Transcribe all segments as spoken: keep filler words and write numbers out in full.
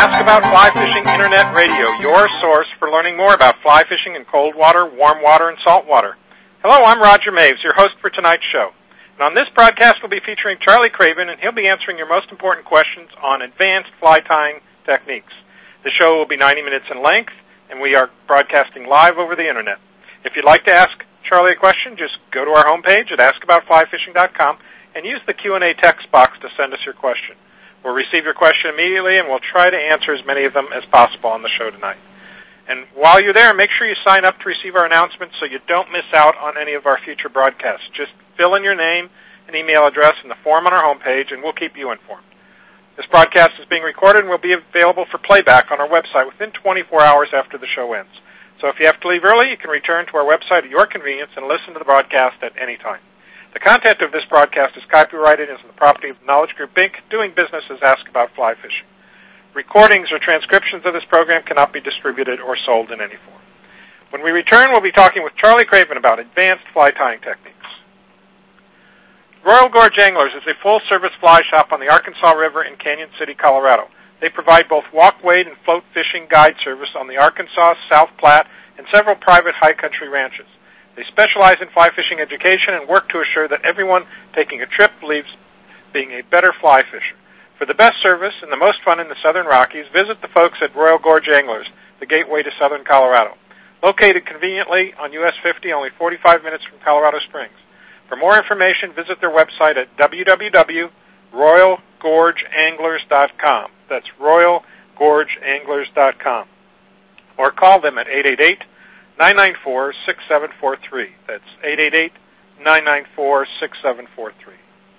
Ask About Fly Fishing Internet Radio, your source for learning more about fly fishing in cold water, warm water, and salt water. Hello, I'm Roger Maves, your host for tonight's show. And on this broadcast, we'll be featuring Charlie Craven, and he'll be answering your most important questions on advanced fly tying techniques. The show will be ninety minutes in length, and we are broadcasting live over the Internet. If you'd like to ask Charlie a question, just go to our homepage at ask about fly fishing dot com and use the Q and A text box to send us your question. We'll receive your question immediately, and we'll try to answer as many of them as possible on the show tonight. And while you're there, make sure you sign up to receive our announcements so you don't miss out on any of our future broadcasts. Just fill in your name and email address in the form on our homepage, and we'll keep you informed. This broadcast is being recorded and will be available for playback on our website within twenty-four hours after the show ends. So if you have to leave early, you can return to our website at your convenience and listen to the broadcast at any time. The content of this broadcast is copyrighted and is the property of Knowledge Group, Incorporated, doing business as Ask About Fly Fishing. Recordings or transcriptions of this program cannot be distributed or sold in any form. When we return, we'll be talking with Charlie Craven about advanced fly tying techniques. Royal Gorge Anglers is a full-service fly shop on the Arkansas River in Canyon City, Colorado. They provide both walk, wade, and float fishing guide service on the Arkansas, South Platte, and several private high country ranches. They specialize in fly fishing education and work to assure that everyone taking a trip leaves being a better fly fisher. For the best service and the most fun in the Southern Rockies, visit the folks at Royal Gorge Anglers, the gateway to southern Colorado. Located conveniently on U S fifty, only forty-five minutes from Colorado Springs. For more information, visit their website at w w w dot royal gorge anglers dot com. That's royal gorge anglers dot com. Or call them at eight eight eight, nine nine four, six seven four three. That's eight eight eight, nine nine four, six seven four three.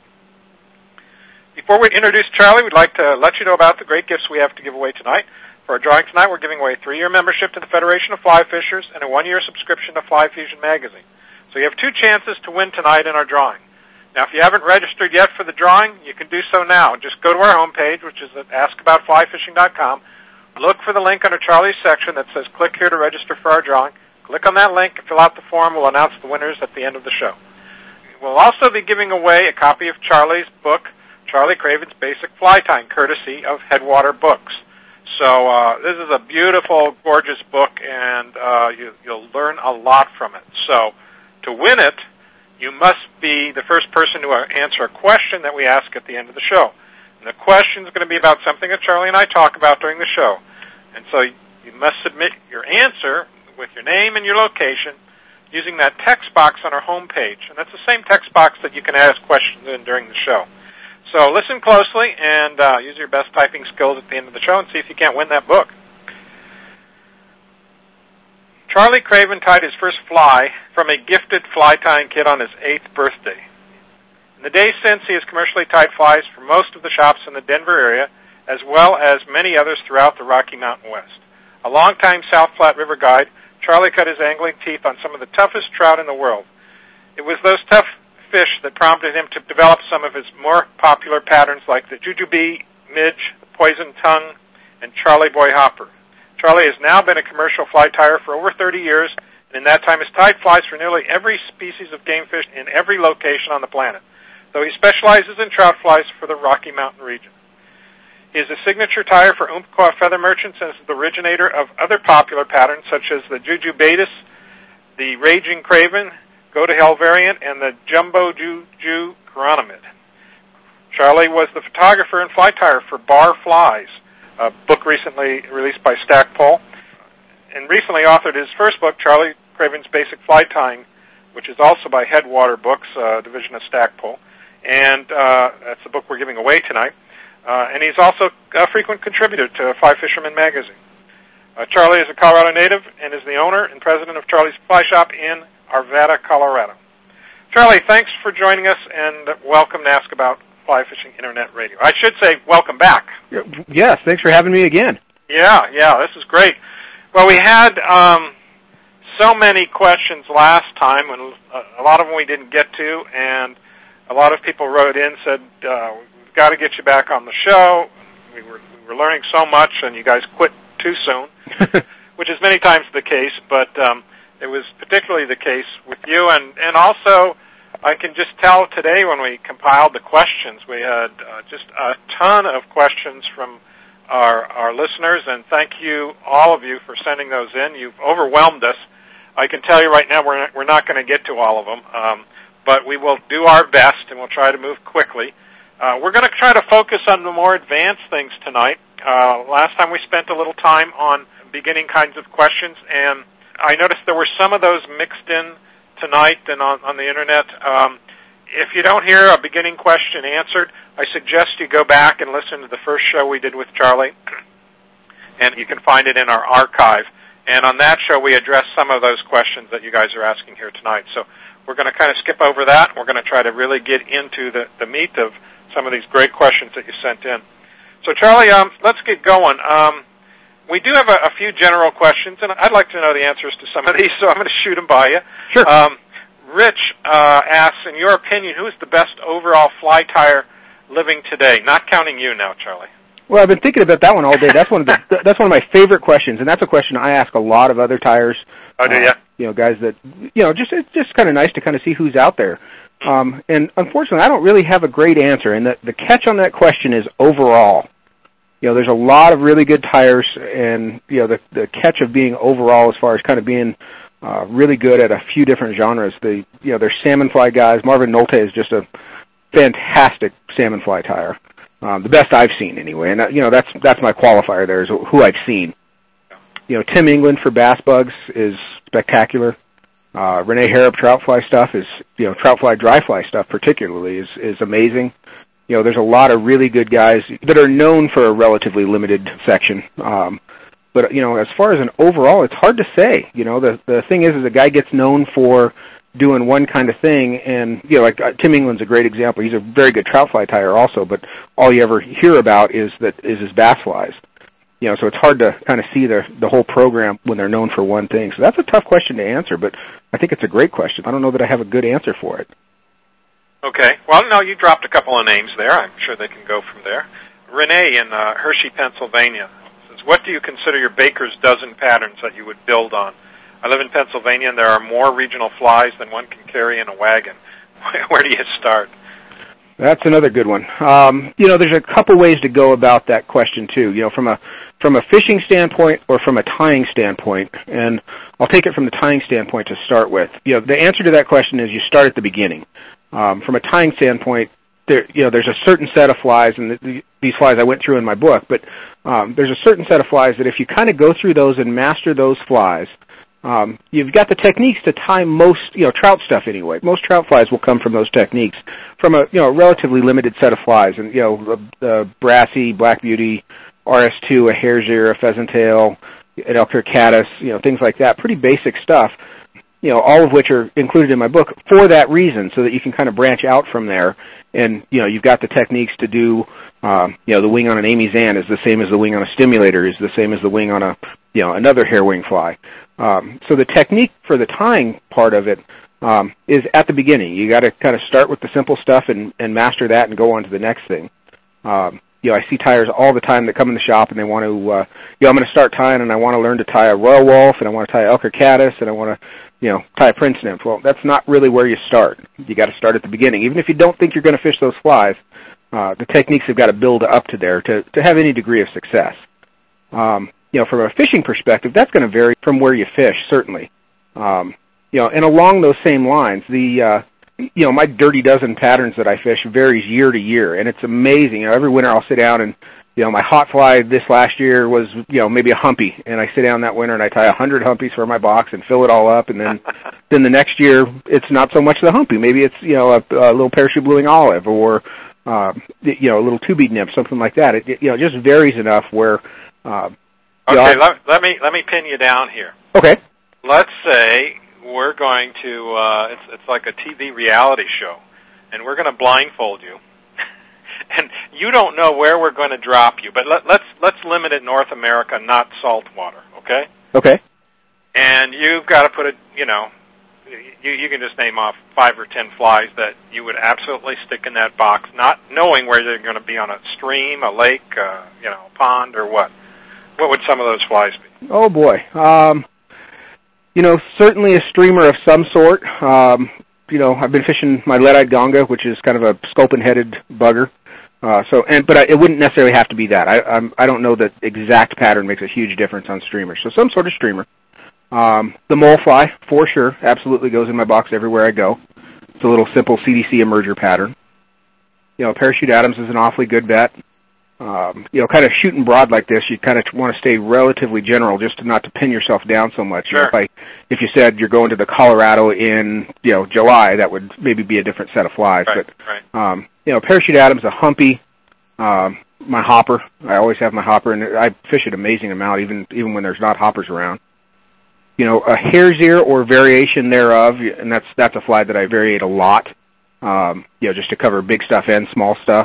Before we introduce Charlie, we'd like to let you know about the great gifts we have to give away tonight. For our drawing tonight, we're giving away a three-year membership to the Federation of Fly Fishers and a one-year subscription to Fly Fusion magazine. So you have two chances to win tonight in our drawing. Now, if you haven't registered yet for the drawing, you can do so now. Just go to our homepage, which is at ask about fly fishing dot com. Look for the link under Charlie's section that says click here to register for our drawing. Click on that link and fill out the form. We'll announce the winners at the end of the show. We'll also be giving away a copy of Charlie's book, Charlie Craven's Basic Fly Tying, courtesy of Headwater Books. So uh, this is a beautiful, gorgeous book, and uh, you, you'll learn a lot from it. So to win it, you must be the first person to answer a question that we ask at the end of the show. And the question is going to be about something that Charlie and I talk about during the show. And so you must submit your answer with your name and your location using that text box on our homepage. And that's the same text box that you can ask questions in during the show. So listen closely and uh, use your best typing skills at the end of the show and see if you can't win that book. Charlie Craven tied his first fly from a gifted fly tying kit on his eighth birthday. In the days since, he has commercially tied flies for most of the shops in the Denver area, as well as many others throughout the Rocky Mountain West. A longtime South Platte River guide, Charlie cut his angling teeth on some of the toughest trout in the world. It was those tough fish that prompted him to develop some of his more popular patterns like the Jujubee, Midge, the Poison Tongue, and Charlie Boy Hopper. Charlie has now been a commercial fly tyer for over thirty years, and in that time has tied flies for nearly every species of game fish in every location on the planet, though he specializes in trout flies for the Rocky Mountain region. He is a signature tyer for Umpqua Feather Merchants and is the originator of other popular patterns such as the Jujubatus, the Raging Craven, Go to Hell variant, and the Jumbo Juju Chironomid. Charlie was the photographer and fly tyer for Bar Flies, a book recently released by Stackpole, and recently authored his first book, Charlie Craven's Basic Fly Tying, which is also by Headwater Books, a division of Stackpole, and uh, that's the book we're giving away tonight. Uh, and he's also a frequent contributor to Fly Fisherman magazine. Uh, Charlie is a Colorado native and is the owner and president of Charlie's Fly Shop in Arvada, Colorado. Charlie, thanks for joining us, and welcome to Ask About Fly Fishing Internet Radio. I should say welcome back. Yes, thanks for having me again. Yeah, yeah, this is great. Well, we had um, so many questions last time, and a lot of them we didn't get to, and a lot of people wrote in and said, uh, we've got to get you back on the show. We were, we were learning so much, and you guys quit too soon, which is many times the case, but um, it was particularly the case with you, and, and also I can just tell today when we compiled the questions, we had uh, just a ton of questions from our, our listeners, and thank you, all of you, for sending those in. You've overwhelmed us. I can tell you right now we're not, we're not going to get to all of them, um, but we will do our best, and we'll try to move quickly. Uh, we're going to try to focus on the more advanced things tonight. Uh, last time we spent a little time on beginning kinds of questions, and I noticed there were some of those mixed in tonight and on, on the Internet. Um, if you don't hear a beginning question answered, I suggest you go back and listen to the first show we did with Charlie, and you can find it in our archive. And on that show, we addressed some of those questions that you guys are asking here tonight. So we're going to kind of skip over that. We're going to try to really get into the, the meat of some of these great questions that you sent in. So, Charlie, um, let's get going. Um, we do have a, a few general questions, and I'd like to know the answers to some of these, so I'm going to shoot them by you. Sure. Um, Rich uh, asks, in your opinion, who is the best overall fly tire living today? Not counting you now, Charlie. Well, I've been thinking about that one all day. That's one of the that's one of my favorite questions, and that's a question I ask a lot of other tires. Oh, do you? Uh, you know, guys that you know, just it's just kind of nice to kind of see who's out there. Um, and unfortunately, I don't really have a great answer. And the the catch on that question is overall. You know, there's a lot of really good tires, and you know, the the catch of being overall as far as kind of being uh, really good at a few different genres. The you know, there's salmon fly guys. Marvin Nolte is just a fantastic salmon fly tire. Um, the best I've seen, anyway, and uh, you know that's that's my qualifier. There is who I've seen. You know, Tim England for bass bugs is spectacular. Uh, Renee Harrop trout fly stuff is, you know, trout fly dry fly stuff particularly is is amazing. You know, there's a lot of really good guys that are known for a relatively limited section. Um, but you know, as far as an overall, it's hard to say. You know, the the thing is, is a guy gets known for doing one kind of thing, and you know, like uh, Tim England's a great example. He's a very good trout fly tire also, but all you ever hear about is that is his bass flies. You know, so it's hard to kind of see the the whole program when they're known for one thing. So that's a tough question to answer, but I think it's a great question. I don't know that I have a good answer for it. Okay. Well, no, you dropped a couple of names there. I'm sure they can go from there. Renee in uh, Hershey, Pennsylvania says, what do you consider your baker's dozen patterns that you would build on? I live in Pennsylvania, and there are more regional flies than one can carry in a wagon. Where do you start? That's another good one. Um, you know, there's a couple ways to go about that question too. You know, from a from a fishing standpoint or from a tying standpoint, and I'll take it from the tying standpoint to start with. You know, the answer to that question is you start at the beginning. Um, from a tying standpoint, there you know there's a certain set of flies, and the, the, these flies I went through in my book, but um, there's a certain set of flies that if you kind of go through those and master those flies, Um, you've got the techniques to tie most, you know, trout stuff anyway. Most trout flies will come from those techniques, from a, you know, relatively limited set of flies. And, you know, the, the brassy, black beauty, R S two, a hare's ear, a pheasant tail, an elk-ear caddis, you know, things like that. Pretty basic stuff, you know, all of which are included in my book for that reason, so that you can kind of branch out from there. And, you know, you've got the techniques to do, um, you know, the wing on an Amy Zan is the same as the wing on a stimulator, is the same as the wing on a, you know, another hair wing fly. Um, so the technique for the tying part of it um, is at the beginning. You got to kind of start with the simple stuff and, and master that and go on to the next thing. Um, you know, I see tyers all the time that come in the shop and they want to, uh, you know, I'm going to start tying and I want to learn to tie a Royal Wolf and I want to tie a elk-ear caddis and I want to, you know, tie a Prince nymph. Well, that's not really where you start. You got to start at the beginning. Even if you don't think you're going to fish those flies, uh, the techniques have got to build up to there to, to have any degree of success. Um, You know, from a fishing perspective, that's going to vary from where you fish, certainly. Um, you know, and along those same lines, the, uh, you know, my dirty dozen patterns that I fish varies year to year, and it's amazing. You know, every winter I'll sit down and, you know, my hot fly this last year was, you know, maybe a humpy, and I sit down that winter and I tie a hundred humpies for my box and fill it all up, and then, then the next year it's not so much the humpy. Maybe it's, you know, a, a little parachute blueing olive or, uh, you know, a little two-bead nymph, something like that. It, you know, it just varies enough where, uh, Okay, let, let me let me pin you down here. Okay. Let's say we're going to, uh, it's, it's like a T V reality show, and we're going to blindfold you. And you don't know where we're going to drop you, but let, let's let's limit it North America, not saltwater, okay? Okay. And you've got to put it, you know, you, you can just name off five or ten flies that you would absolutely stick in that box, not knowing where they're going to be on a stream, a lake, uh, you know, a pond, or what. What would some of those flies be? Oh, boy. Um, you know, certainly a streamer of some sort. Um, you know, I've been fishing my lead-eyed gonga, which is kind of a sculpin-headed bugger. Uh, so, and but I, it wouldn't necessarily have to be that. I I'm, I don't know that exact pattern makes a huge difference on streamers. So some sort of streamer. Um, the mole fly, for sure, absolutely goes in my box everywhere I go. It's a little simple C D C emerger pattern. You know, Parachute Adams is an awfully good bet. Um, you know, kind of shooting broad like this, you kind of want to stay relatively general just to not to pin yourself down so much. Sure. You know, if I, if you said you're going to the Colorado in, you know, July, that would maybe be a different set of flies. Right, but, right. um, you know, Parachute Adams, a humpy, um, my hopper. I always have my hopper, and I fish an amazing amount, even even when there's not hoppers around. You know, a hare's ear or variation thereof, and that's that's a fly that I variate a lot. Um, you know, just to cover big stuff and small stuff.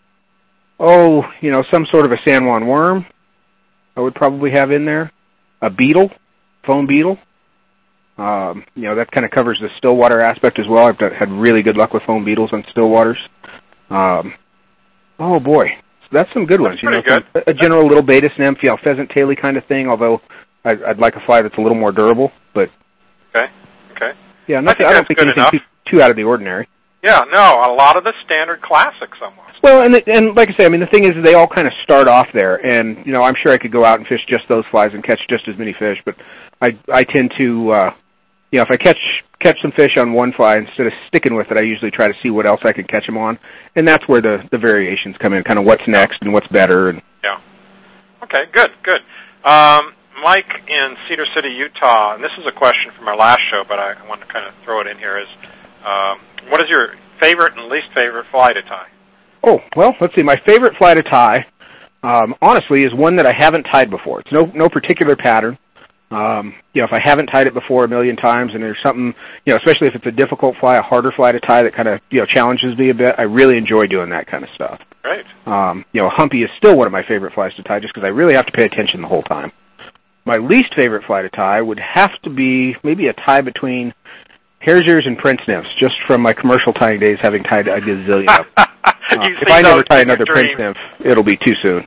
Oh, you know, some sort of a San Juan worm I would probably have in there. A beetle, foam beetle. Um, you know, that kind of covers the still water aspect as well. I've done, had really good luck with foam beetles on still waters. Um, oh, boy. So that's some good That's ones. You know, good. some, a general little beta nymph, you know, pheasant taily kind of thing, although I'd, I'd like a fly that's a little more durable. But Okay, okay. yeah, I nothing, think I, don't that's think good anything enough. too, too out of the ordinary. Yeah, no, a lot of the standard classics almost. Well, and and like I say, I mean, the thing is, they all kind of start off there, and you know, I'm sure I could go out and fish just those flies and catch just as many fish, but I I tend to, uh, you know, if I catch catch some fish on one fly instead of sticking with it, I usually try to see what else I can catch them on, and that's where the the variations come in, kind of what's next and what's better. And yeah. Okay, good, good. Um, Mike in Cedar City, Utah, and this is a question from our last show, but I, I want to kind of throw it in here. Is um, what is your favorite and least favorite fly to tie? Oh, well, let's see. My favorite fly to tie, um, honestly, is one that I haven't tied before. It's no no particular pattern. Um, you know, if I haven't tied it before a million times, and there's something, you know, especially if it's a difficult fly, a harder fly to tie that kind of, you know, challenges me a bit, I really enjoy doing that kind of stuff. Right. Um, you know, a humpy is still one of my favorite flies to tie just because I really have to pay attention the whole time. My least favorite fly to tie would have to be maybe a tie between hare's ears and prince nymphs, just from my commercial tying days, having tied a gazillion of them. Uh, if I never tie another prince nymph, it'll be too soon.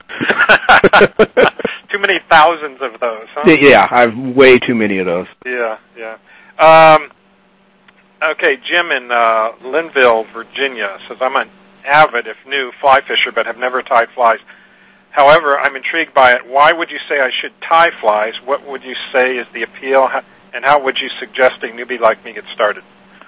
Too many thousands of those, huh? Yeah, I've way too many of those. Yeah, yeah. Um, okay, Jim in uh, Linville, Virginia says, I'm an avid, if new, fly fisher, but have never tied flies. However, I'm intrigued by it. Why would you say I should tie flies? What would you say is the appeal, and how would you suggest a newbie like me get started?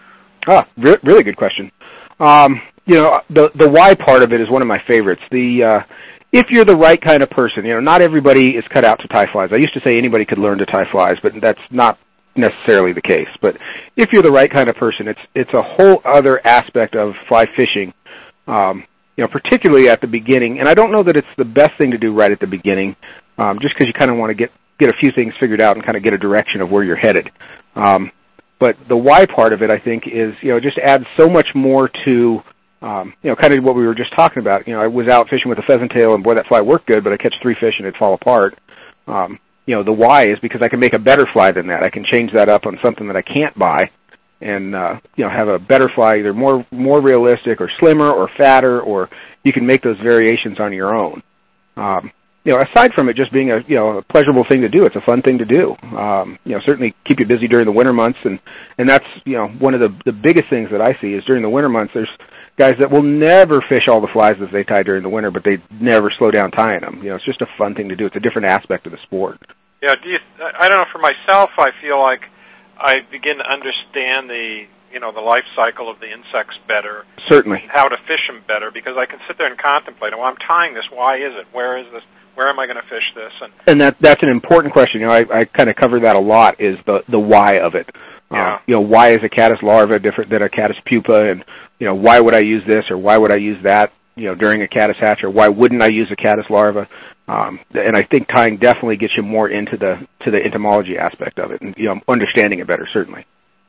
Ah, re- really good question. Um, you know, the the why part of it is one of my favorites. The uh, if you're the right kind of person, you know, not everybody is cut out to tie flies. I used to say anybody could learn to tie flies, but that's not necessarily the case. But if you're the right kind of person, it's it's a whole other aspect of fly fishing. Um, you know, particularly at the beginning, and I don't know that it's the best thing to do right at the beginning, um, just because you kind of want to get get a few things figured out and kind of get a direction of where you're headed. Um, but the why part of it, I think, is, you know, just adds so much more to, um, you know, kind of what we were just talking about. You know, I was out fishing with a pheasant tail, and boy, that fly worked good, but I catch three fish and it'd fall apart. Um, you know, the why is because I can make a better fly than that. I can change that up on something that I can't buy, and uh, you know, have a better fly, either more more realistic or slimmer or fatter, or you can make those variations on your own. Um, you know, aside from it just being a you know a pleasurable thing to do, it's a fun thing to do. Um, you know, certainly keep you busy during the winter months, and and that's you know one of the the biggest things that I see is during the winter months. There's guys that will never fish all the flies that they tie during the winter, but they never slow down tying them. You know, it's just a fun thing to do. It's a different aspect of the sport. Yeah, do you, I don't know. For myself, I feel like I begin to understand the, you know, the life cycle of the insects better. Certainly. And how to fish them better, because I can sit there and contemplate, well, I'm tying this, why is it? Where is this? Where am I going to fish this? And, and that that's an important question. You know, I, I kind of cover that a lot, is the, the why of it. Yeah. Uh, you know, why is a caddis larva different than a caddis pupa? And, you know, why would I use this or why would I use that, you know, during a caddis hatch, or why wouldn't I use a caddis larva? Um, and I think tying definitely gets you more into the to the entomology aspect of it, and you know, understanding it better, certainly.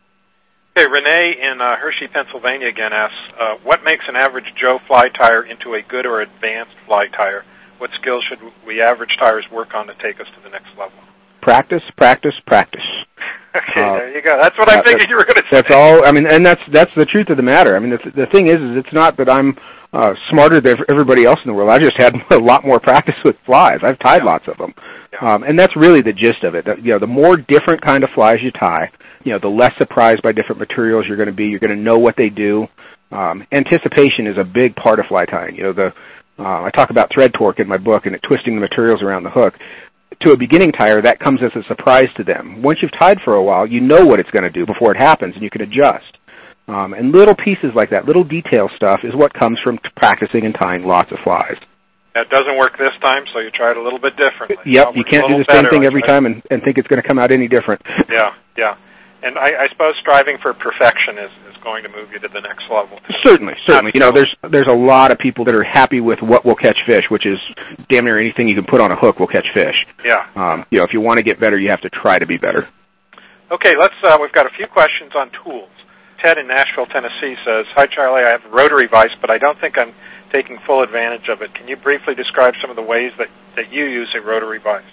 Okay, Renee in uh, Hershey, Pennsylvania again asks, uh, what makes an average Joe fly tyer into a good or advanced fly tyer? What skills should we average tyers work on to take us to the next level? Practice, practice, practice. Okay, uh, there you go. That's what I figured you were going to say. That's all. I mean, and that's that's the truth of the matter. I mean, the, the thing is, is it's not that I'm uh, smarter than everybody else in the world. I just had a lot more practice with flies. I've tied yeah. lots of them, yeah. um, and that's really the gist of it. That, you know, the more different kind of flies you tie, you know, the less surprised by different materials you're going to be. You're going to know what they do. Um, anticipation is a big part of fly tying. You know, the uh, I talk about thread torque in my book and it twisting the materials around the hook. To a beginning tyer, that comes as a surprise to them. Once you've tied for a while, you know what it's going to do before it happens, and you can adjust. Um, and little pieces like that, little detail stuff, is what comes from practicing and tying lots of flies. That doesn't work this time, so you try it a little bit differently. Yep, you can't do the same thing every time and, and think it's going to come out any different. Yeah, yeah. And I, I suppose striving for perfection is, is going to move you to the next level, too. Certainly, certainly. You know, there's there's a lot of people that are happy with what will catch fish, which is damn near anything you can put on a hook will catch fish. Yeah. Um, you know, if you want to get better, you have to try to be better. Okay, let's. Uh, we've got a few questions on tools. Ted in Nashville, Tennessee says, "Hi, Charlie. I have a rotary vise, but I don't think I'm taking full advantage of it. Can you briefly describe some of the ways that, that you use a rotary vise?"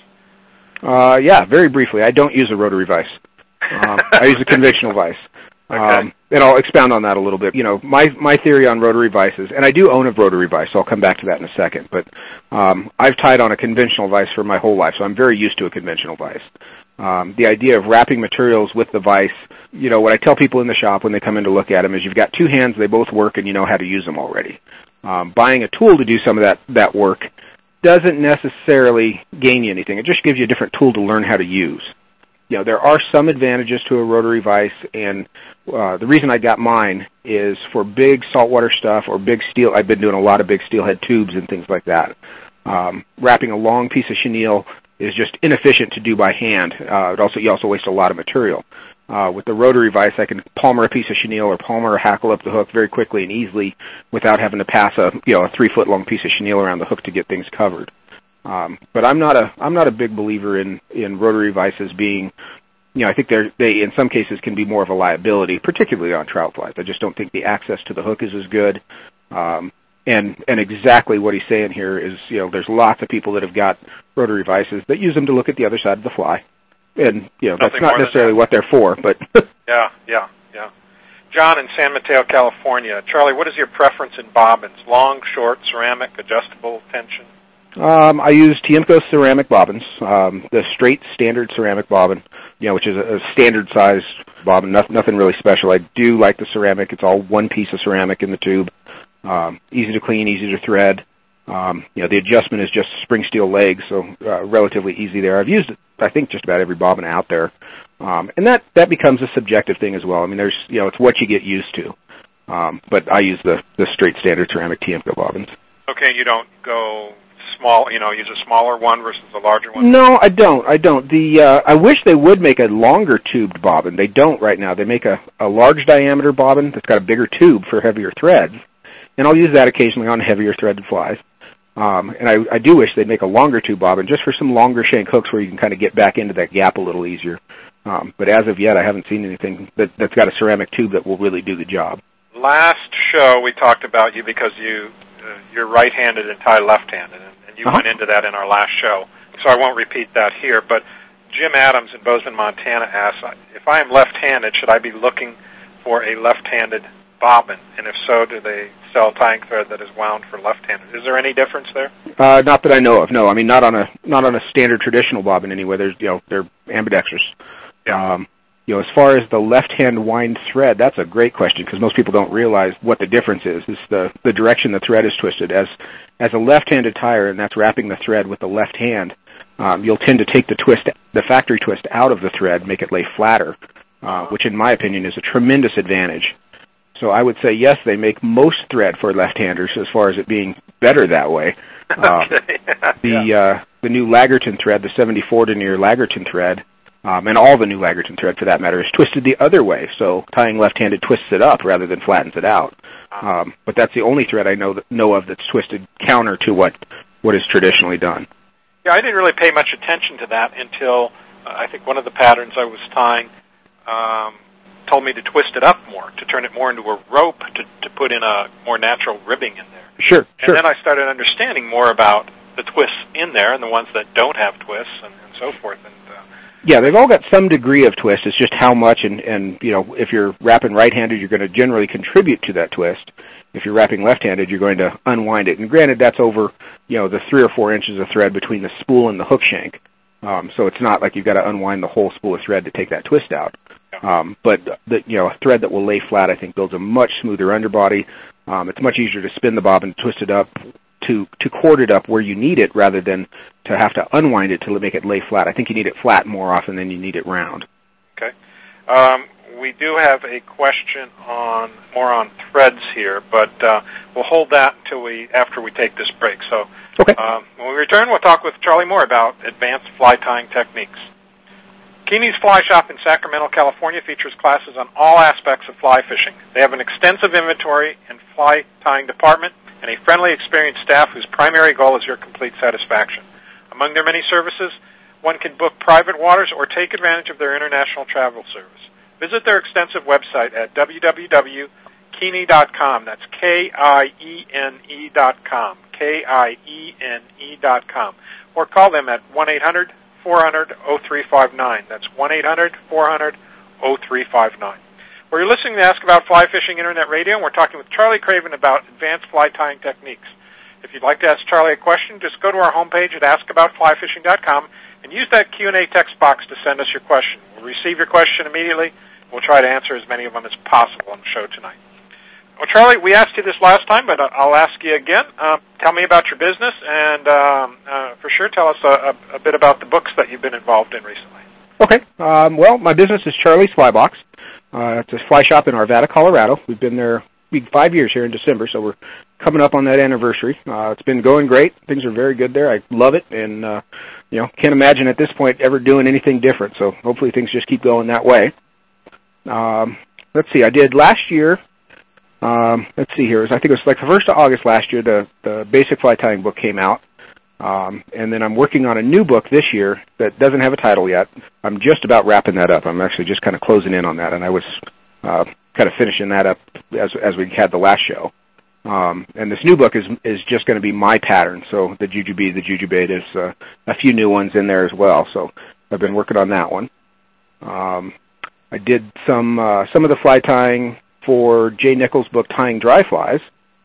Uh, yeah, very briefly. I don't use a rotary vise. Um, I use a conventional vise. Okay. Um, and I'll expound on that a little bit. You know, my my theory on rotary vices, and I do own a rotary vise, so I'll come back to that in a second, but um, I've tied on a conventional vise for my whole life, so I'm very used to a conventional vise. Um, the idea of wrapping materials with the vise, you know, what I tell people in the shop when they come in to look at them is you've got two hands, they both work, and you know how to use them already. Um, buying a tool to do some of that, that work doesn't necessarily gain you anything. It just gives you a different tool to learn how to use. You know, there are some advantages to a rotary vise, and uh, the reason I got mine is for big saltwater stuff or big steel. I've been doing a lot of big steelhead tubes and things like that. Um, wrapping a long piece of chenille is just inefficient to do by hand. Uh, it also you also waste a lot of material. Uh, with the rotary vise, I can palmer a piece of chenille or palmer a hackle up the hook very quickly and easily without having to pass a you know a three foot long piece of chenille around the hook to get things covered. Um, but I'm not a I'm not a big believer in, in rotary vices being, you know, I think they're, they in some cases can be more of a liability, particularly on trout flies. I just don't think the access to the hook is as good. Um, and and exactly what he's saying here is, you know, there's lots of people that have got rotary vices that use them to look at the other side of the fly, and you know Nothing that's not necessarily that. what they're for. But yeah, yeah, yeah. John in San Mateo, California. Charlie, what is your preference in bobbins? Long, short, ceramic, adjustable, tension? Um, I use Tiemco ceramic bobbins, um, the straight standard ceramic bobbin, you know, which is a, a standard size bobbin, nothing, nothing really special. I do like the ceramic. It's all one piece of ceramic in the tube. Um, easy to clean, easy to thread. Um, you know, the adjustment is just spring steel legs, so uh, relatively easy there. I've used, I think, just about every bobbin out there. Um, and that, that becomes a subjective thing as well. I mean, there's, you know, it's what you get used to. Um, but I use the, the straight standard ceramic Tiemco bobbins. Okay, you don't go small, you know, use a smaller one versus a larger one? No, I don't. I don't. The uh, I wish they would make a longer tubed bobbin. They don't right now. They make a, a large diameter bobbin that's got a bigger tube for heavier threads, and I'll use that occasionally on heavier threaded flies. Um, and I, I do wish they'd make a longer tube bobbin just for some longer shank hooks where you can kind of get back into that gap a little easier. Um, but as of yet, I haven't seen anything that, that's got a ceramic tube that will really do the job. Last show we talked about you because you uh, you're right-handed and tie left-handed, and, and you uh-huh. went into that in our last show, so I won't repeat that here. But Jim Adams in Bozeman, Montana asks, if I am left-handed, should I be looking for a left-handed bobbin? And if so, do they sell tying thread that is wound for left-handed? Is there any difference there? Uh, not that I know of. No, I mean not on a not on a standard traditional bobbin anyway. There's you know they're ambidextrous. Yeah. Um, you know, as far as the left-hand wind thread, that's a great question because most people don't realize what the difference is. It's the the direction the thread is twisted. As as a left-handed tyer, and that's wrapping the thread with the left hand, um, you'll tend to take the twist, the factory twist, out of the thread, make it lay flatter, uh, which in my opinion is a tremendous advantage. So I would say yes, they make most thread for left-handers as far as it being better that way. Uh, okay. the yeah. uh, the new Lagerton thread, the seventy-four denier Lagerton thread, um, and all the new Lagerton thread for that matter, is twisted the other way. So tying left-handed twists it up rather than flattens it out. Um, but that's the only thread I know that, know of that's twisted counter to what what is traditionally done. Yeah, I didn't really pay much attention to that until uh, I think one of the patterns I was tying um, told me to twist it up more, to turn it more into a rope, to, to put in a more natural ribbing in there. Sure, sure. And then I started understanding more about the twists in there and the ones that don't have twists and, and so forth. And uh, yeah, they've all got some degree of twist. It's just how much, and, and you know, if you're wrapping right-handed, you're going to generally contribute to that twist. If you're wrapping left-handed, you're going to unwind it. And granted, that's over, you know, the three or four inches of thread between the spool and the hook shank. Um, so it's not like you've got to unwind the whole spool of thread to take that twist out. Um, but the, you know, a thread that will lay flat, I think, builds a much smoother underbody. Um, it's much easier to spin the bobbin, twist it up, to to cord it up where you need it, rather than to have to unwind it to make it lay flat. I think you need it flat more often than you need it round. Okay. Um, we do have a question on more on threads here, but uh, we'll hold that until we after we take this break. So, okay. um, when we return, we'll talk with Charlie Moore about advanced fly tying techniques. Keeney's Fly Shop in Sacramento, California features classes on all aspects of fly fishing. They have an extensive inventory and fly tying department and a friendly, experienced staff whose primary goal is your complete satisfaction. Among their many services, one can book private waters or take advantage of their international travel service. Visit their extensive website at w w w dot keeney dot com. That's K I E N E dot com. K I E N E dot com. Or call them at one eight hundred four hundred oh three five nine. That's one eight hundred four hundred oh three five nine. Well, you're listening to Ask About Fly Fishing Internet Radio, and we're talking with Charlie Craven about advanced fly tying techniques. If you'd like to ask Charlie a question, just go to our homepage at ask about fly fishing dot com and use that Q and A text box to send us your question. We'll receive your question immediately. We'll try to answer as many of them as possible on the show tonight. Well, Charlie, we asked you this last time, but I'll ask you again. Um, tell me about your business, and um, uh, for sure tell us a, a, a bit about the books that you've been involved in recently. Okay. Um, well, my business is Charlie's Fly Box. Uh, it's a fly shop in Arvada, Colorado. We've been there five years here in December, so we're coming up on that anniversary. Uh, it's been going great. Things are very good there. I love it, and uh, you know, can't imagine at this point ever doing anything different. So hopefully things just keep going that way. Um, let's see. I did last year. Um, let's see here. It was, I think it was like the first of August last year. The the basic fly tying book came out, um, and then I'm working on a new book this year that doesn't have a title yet. I'm just about wrapping that up. I'm actually just kind of closing in on that, and I was uh, kind of finishing that up as as we had the last show. Um, and this new book is is just going to be my pattern. So the Jujubee, the Jujubee, there's uh, a few new ones in there as well. So I've been working on that one. Um, I did some uh, some of the fly tying for Jay Nichols' book Tying Dry Flies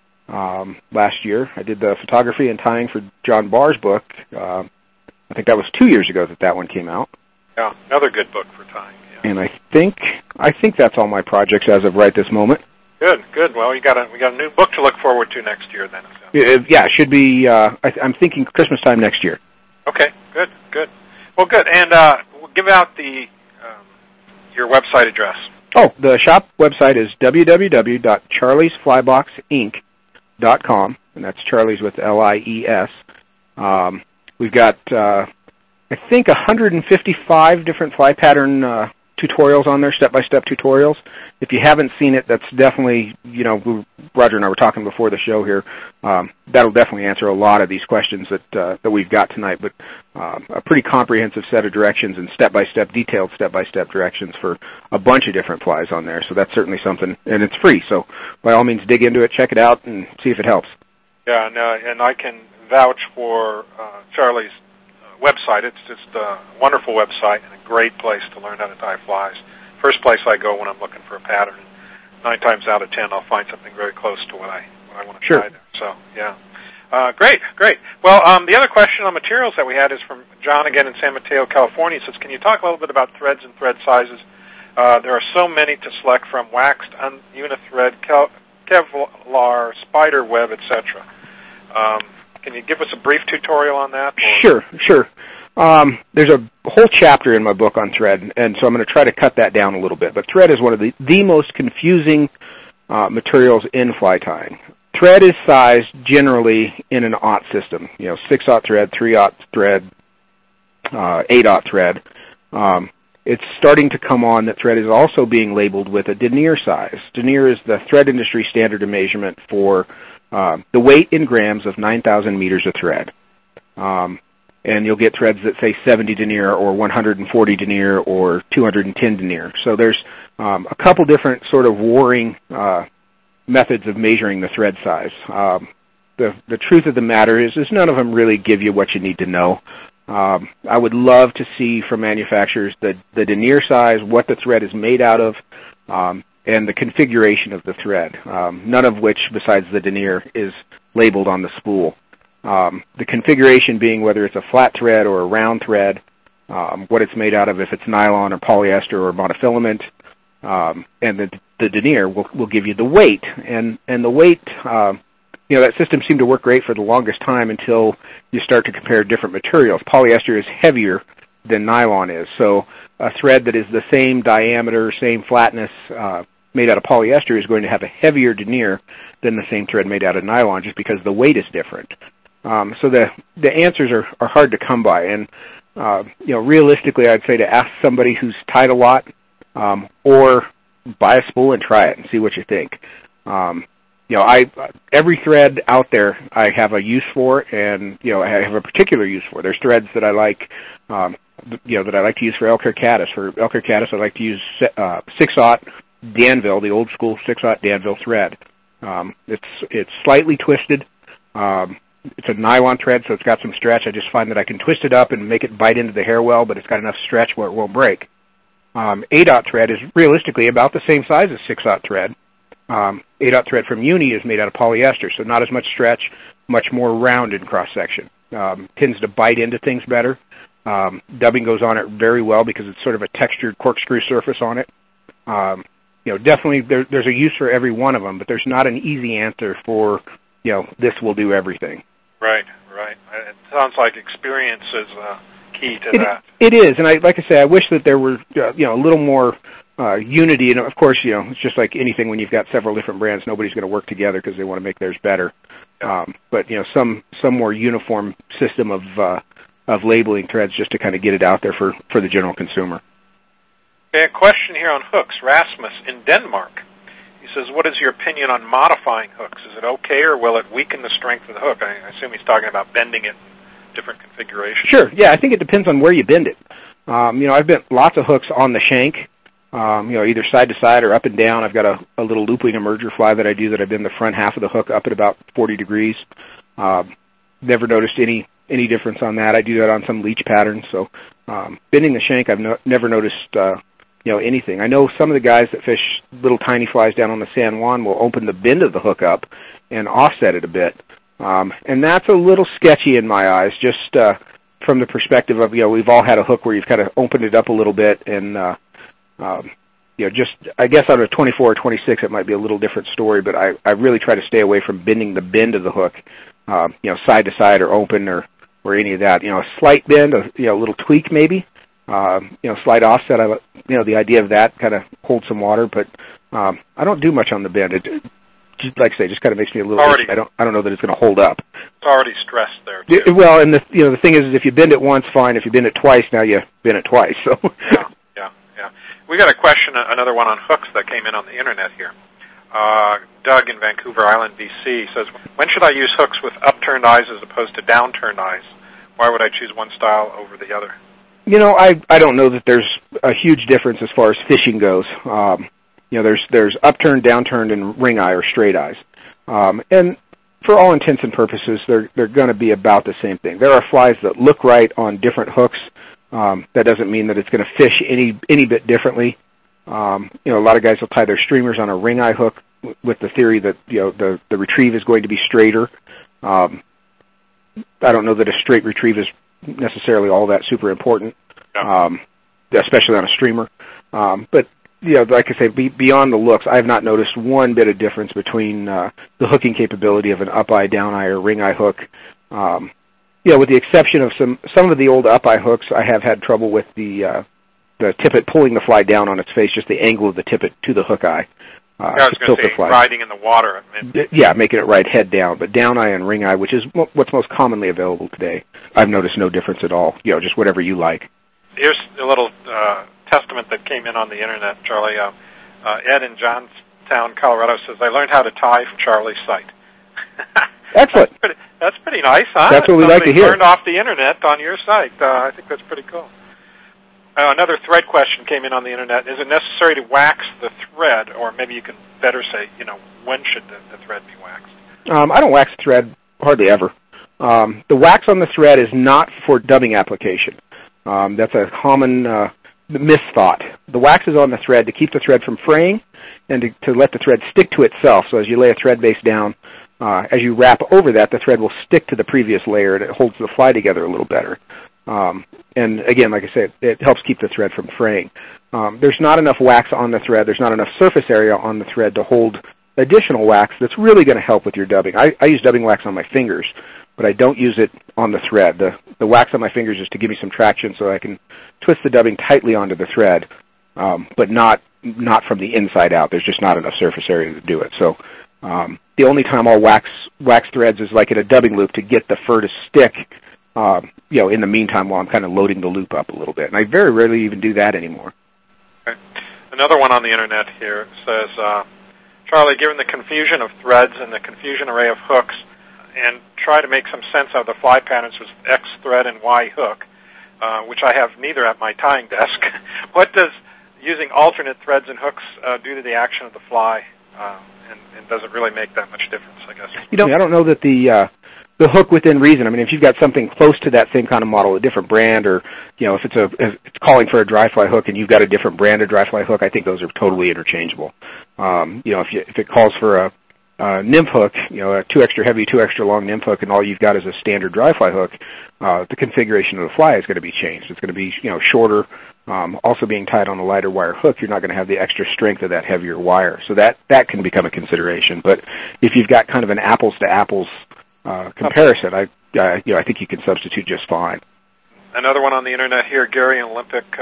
um, last year. I did the photography and tying for John Barr's book. Uh, I think that was two years ago that that one came out. Yeah, another good book for tying. Yeah. And I think I think that's all my projects as of right this moment. Good, good. Well, you got a we got a new book to look forward to next year then. So. Yeah, it should be. Uh, I, I'm thinking Christmas time next year. Okay, good, good. Well, good. And uh, we'll give out the um, your website address. Oh, the shop website is w w w dot charlies fly box inc dot com, and that's Charlie's with L I E S. Um, we've got, uh, I think, one hundred fifty-five different fly pattern uh, tutorials on there, step-by-step tutorials. If you haven't seen it, that's definitely, you know, we, Roger and I were talking before the show here. Um, that'll definitely answer a lot of these questions that uh, that we've got tonight, but um, a pretty comprehensive set of directions and step-by-step, detailed step-by-step directions for a bunch of different flies on there. So that's certainly something, and it's free. So by all means, dig into it, check it out, and see if it helps. Yeah, and, uh, and I can vouch for uh, Charlie's website. It's just a wonderful website and a great place to learn how to tie flies. First place I go when I'm looking for a pattern. Nine times out of ten, I'll find something very close to what I what I want to sure. tie there. So, yeah. Uh, great, great. Well, um, the other question on materials that we had is from John again in San Mateo, California. He says, can you talk a little bit about threads and thread sizes? Uh, there are so many to select from: waxed, un- unithread, Kevlar, spider web, et cetera. Um, Can you give us a brief tutorial on that? Or? Sure, sure. Um, there's a whole chapter in my book on thread, and so I'm going to try to cut that down a little bit. But thread is one of the, the most confusing uh, materials in fly tying. Thread is sized generally in an aught system, you know, six-aught thread, three-aught thread, uh, eight-aught thread. Um, it's starting to come on that thread is also being labeled with a denier size. Denier is the thread industry standard of measurement for Uh, the weight in grams of nine thousand meters of thread. Um, and you'll get threads that say seventy denier or one hundred forty denier or two hundred ten denier. So there's um, a couple different sort of warring uh, methods of measuring the thread size. Um, the, the truth of the matter is, is none of them really give you what you need to know. Um, I would love to see from manufacturers the, the denier size, what the thread is made out of, um, and the configuration of the thread, um, none of which, besides the denier, is labeled on the spool. Um, the configuration being whether it's a flat thread or a round thread, um, what it's made out of, if it's nylon or polyester or monofilament, um, and the, the denier will, will give you the weight. And, and the weight, um, you know, that system seemed to work great for the longest time until you start to compare different materials. Polyester is heavier than nylon is. So a thread that is the same diameter, same flatness, uh, made out of polyester is going to have a heavier denier than the same thread made out of nylon, just because the weight is different. Um, so the the answers are, are hard to come by. And uh, you know, realistically, I'd say to ask somebody who's tied a lot, um, or buy a spool and try it and see what you think. Um, you know, I every thread out there I have a use for, and you know, I have a particular use for. There's threads that I like. Um, you know, that I like to use for Elkhart caddis. For Elkhart caddis, I like to use uh, six-aught Danville, the old school six-aught Danville thread. Um, it's it's slightly twisted. Um, it's a nylon thread, so it's got some stretch. I just find that I can twist it up and make it bite into the hair well, but it's got enough stretch where it won't break. Um, eight-aught thread is realistically about the same size as six-aught thread. Um, eight-aught thread from Uni is made out of polyester, so not as much stretch, much more round in cross-section. Um, tends to bite into things better. Um, dubbing goes on it very well because it's sort of a textured corkscrew surface on it. Um, you know, definitely there, there's a use for every one of them, but there's not an easy answer for, you know, this will do everything. Right, right. It sounds like experience is uh, key to it, that. It is, and I, like I say, I wish that there were, uh, you know, a little more uh, unity. And of course, you know, it's just like anything when you've got several different brands, nobody's going to work together because they want to make theirs better. Um, but you know, some some more uniform system of uh, of labeling threads just to kind of get it out there for, for the general consumer. Okay, a question here on hooks. Rasmus in Denmark. He says, what is your opinion on modifying hooks? Is it okay, or will it weaken the strength of the hook? I assume he's talking about bending it in different configurations. Sure, yeah, I think it depends on where you bend it. Um, you know, I've bent lots of hooks on the shank, um, you know, either side to side or up and down. I've got a, a little looping emerger fly that I do that I bend the front half of the hook up at about forty degrees. Um, never noticed any any difference on that. I do that on some leech patterns. So um, bending the shank, I've no, never noticed, uh, you know, anything. I know some of the guys that fish little tiny flies down on the San Juan will open the bend of the hook up and offset it a bit. Um, and that's a little sketchy in my eyes, just uh, from the perspective of, you know, we've all had a hook where you've kind of opened it up a little bit and, uh, um, you know, just, I guess on a twenty-four or twenty-six it might be a little different story, but I, I really try to stay away from bending the bend of the hook, um, you know, side to side or open or or any of that. You know, a slight bend, a you know, a little tweak maybe, um, you know, slight offset. I, you know, the idea of that kind of holds some water, but um, I don't do much on the bend. It, just like I say, just kind of makes me a little. Already, I don't, I don't know that it's going to hold up. It's already stressed there. Too. It, well, and the you know the thing is, is, if you bend it once, fine. If you bend it twice, now you bend it twice. So. Yeah, yeah, yeah. We got a question, another one on hooks that came in on the internet here. Uh, Doug in Vancouver Island, B C says, when should I use hooks with upturned eyes as opposed to downturned eyes? Why would I choose one style over the other? You know, I I don't know that there's a huge difference as far as fishing goes. Um, you know, there's there's upturned, downturned, and ring eye or straight eyes. Um, and for all intents and purposes, they're they're going to be about the same thing. There are flies that look right on different hooks. Um, that doesn't mean that it's going to fish any any bit differently. Um, you know, a lot of guys will tie their streamers on a ring eye hook with the theory that, you know, the, the retrieve is going to be straighter. Um, I don't know that a straight retrieve is necessarily all that super important, um, especially on a streamer. Um, but, you know, like I say, be, beyond the looks, I have not noticed one bit of difference between uh, the hooking capability of an up eye, down eye, or ring eye hook. Um, you know, with the exception of some some of the old up eye hooks, I have had trouble with the uh, the tippet pulling the fly down on its face, just the angle of the tippet to the hook eye. Uh, yeah, I was going to say, riding in the water. I mean. Yeah, making it ride head down. But down eye and ring eye, which is what's most commonly available today, I've noticed no difference at all. You know, just whatever you like. Here's a little uh, testament that came in on the internet, Charlie. Uh, uh, Ed in Johnstown, Colorado says, I learned how to tie from Charlie's site. Excellent. That's pretty, that's pretty nice, huh? That's what we Somebody like to hear. learned off the internet on your site. Uh, I think that's pretty cool. Uh, another thread question came in on the internet. Is it necessary to wax the thread, or maybe you can better say, you know, when should the, the thread be waxed? Um, I don't wax the thread hardly ever. Um, the wax on the thread is not for dubbing application. Um, that's a common uh, misthought. The wax is on the thread to keep the thread from fraying and to, to let the thread stick to itself. So as you lay a thread base down, uh, as you wrap over that, the thread will stick to the previous layer and it holds the fly together a little better. Um, and again, like I said, it helps keep the thread from fraying. Um, there's not enough wax on the thread. There's not enough surface area on the thread to hold additional wax that's really going to help with your dubbing. I, I use dubbing wax on my fingers, but I don't use it on the thread. The, the wax on my fingers is to give me some traction so I can twist the dubbing tightly onto the thread, um, but not not from the inside out. There's just not enough surface area to do it. So um, the only time I'll wax wax threads is like in a dubbing loop to get the fur to stick, um, you know, in the meantime while I'm kind of loading the loop up a little bit. And I very rarely even do that anymore. Okay. Another one on the internet here says, uh, Charlie, given the confusion of threads and the confusion array of hooks, and try to make some sense of the fly patterns with X thread and Y hook, uh, which I have neither at my tying desk. What does using alternate threads and hooks uh, do to the action of the fly, uh, and, and does it really make that much difference, I guess? You know, I don't know that the uh, the hook within reason. I mean, if you've got something close to that same kind of model, a different brand, or, you know, if it's a if it's calling for a dry fly hook and you've got a different brand of dry fly hook, I think those are totally interchangeable. Um, you know, if you, if it calls for a Uh, nymph hook, you know, a two extra heavy, two extra long nymph hook, and all you've got is a standard dry fly hook, uh, the configuration of the fly is going to be changed. It's going to be, you know, shorter, um, also being tied on a lighter wire hook. You're not going to have the extra strength of that heavier wire. So that, that can become a consideration. But if you've got kind of an apples to apples, uh, comparison, I, uh, you know, I think you can substitute just fine. Another one on the internet here, Gary in Olympic, uh,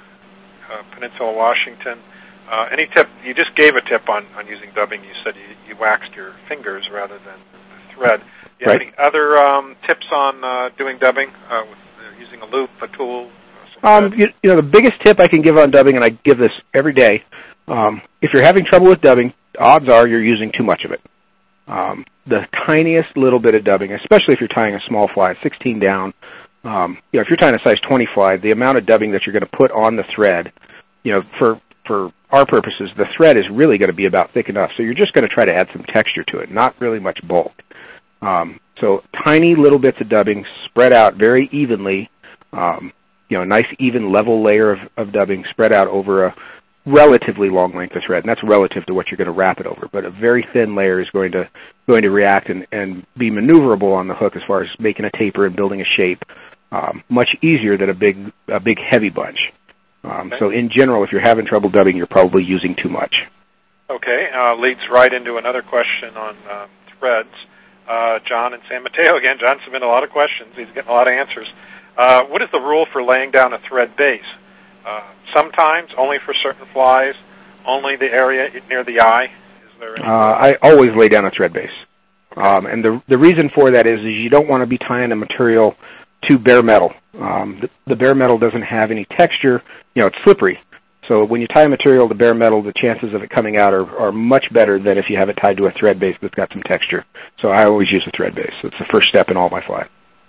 uh, Peninsula, Washington. Uh, any tip? You just gave a tip on, on using dubbing. You said you, you waxed your fingers rather than the thread. Do you have right. any other um, tips on uh, doing dubbing uh, with uh, using a loop, a tool? Um, you, you know, the biggest tip I can give on dubbing, and I give this every day, um, if you're having trouble with dubbing, odds are you're using too much of it. Um, the tiniest little bit of dubbing, especially if you're tying a small fly, sixteen down, um, you know, if you're tying a size twenty fly, the amount of dubbing that you're going to put on the thread, you know, for for our purposes, the thread is really going to be about thick enough. So you're just going to try to add some texture to it, not really much bulk. Um, so tiny little bits of dubbing spread out very evenly, um, you know, a nice even level layer of, of dubbing spread out over a relatively long length of thread, and that's relative to what you're going to wrap it over. But a very thin layer is going to going to react and, and be maneuverable on the hook as far as making a taper and building a shape, um, much easier than a big a big heavy bunch. Um, okay. So in general, if you're having trouble dubbing, you're probably using too much. Okay, uh, leads right into another question on um, threads. Uh, John in San Mateo again. John submitted a lot of questions. He's getting a lot of answers. Uh, what is the rule for laying down a thread base? Uh, sometimes, only for certain flies, only the area near the eye. Is there any? Uh, I always lay down a thread base, okay. um, and the the reason for that is, is you don't want to be tying a material to bare metal. Um, the, the bare metal doesn't have any texture. You know, it's slippery. So when you tie a material to bare metal, the chances of it coming out are, are much better than if you have it tied to a thread base that's got some texture. So I always use a thread base. It's the first step in all my fly.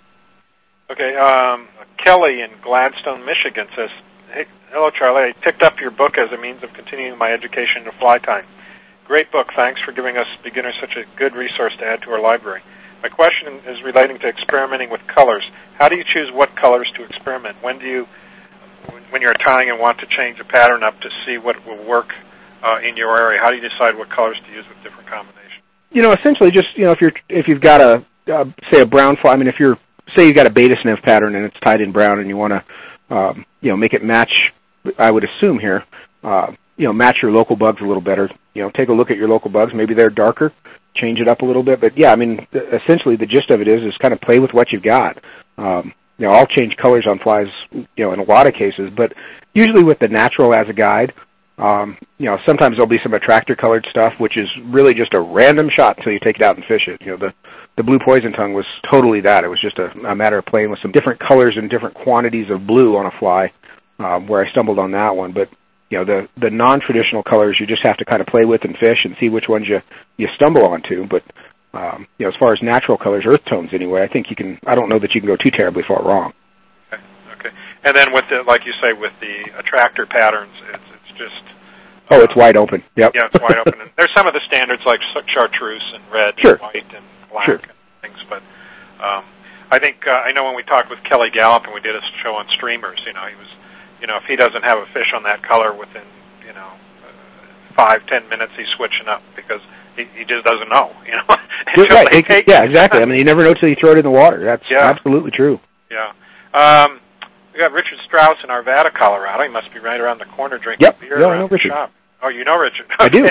Okay, um, Kelly in Gladstone, Michigan says, hey, hello, Charlie. I picked up your book as a means of continuing my education in fly tying. Great book. Thanks for giving us beginners such a good resource to add to our library. My question is relating to experimenting with colors. How do you choose what colors to experiment? When do you, when you're tying and want to change a pattern up to see what will work uh, in your area, how do you decide what colors to use with different combinations? You know, essentially, just you know, if you're if you've got a uh, say a brown fly. I mean, if you're say you've got a beta sniff pattern and it's tied in brown, and you want to um, you know make it match, I would assume here, uh, you know, match your local bugs a little better. You know, take a look at your local bugs. Maybe they're darker. Change it up a little bit. But, yeah, I mean, essentially the gist of it is is kind of play with what you've got. Um, you know, I'll change colors on flies, you know, in a lot of cases. But usually with the natural as a guide, um, you know, sometimes there'll be some attractor-colored stuff, which is really just a random shot until you take it out and fish it. You know, the, the blue poison tongue was totally that. It was just a, a matter of playing with some different colors and different quantities of blue on a fly um, where I stumbled on that one. But you know, the, the non-traditional colors you just have to kind of play with and fish and see which ones you, you stumble onto. But, um, you know, as far as natural colors, earth tones anyway, I think you can, I don't know that you can go too terribly far wrong. Okay. Okay. And then with the, like you say, with the attractor patterns, it's, it's just... Oh, uh, it's wide open. Yep. Yeah, it's wide open. And there's some of the standards like chartreuse and red sure. and white and black sure. and things. But um, I think, uh, I know when we talked with Kelly Gallup and we did a show on streamers, you know, he was... You know, if he doesn't have a fish on that color within, you know, uh, five, ten minutes, he's switching up because he, he just doesn't know, you know. Right. It, yeah, exactly. I mean, you never know till you throw it in the water. That's yeah. absolutely true. Yeah. Um, we got Richard Strauss in Arvada, Colorado. He must be right around the corner drinking yep. beer no, around I know the Richard. shop. Oh, you know Richard. Okay. I do.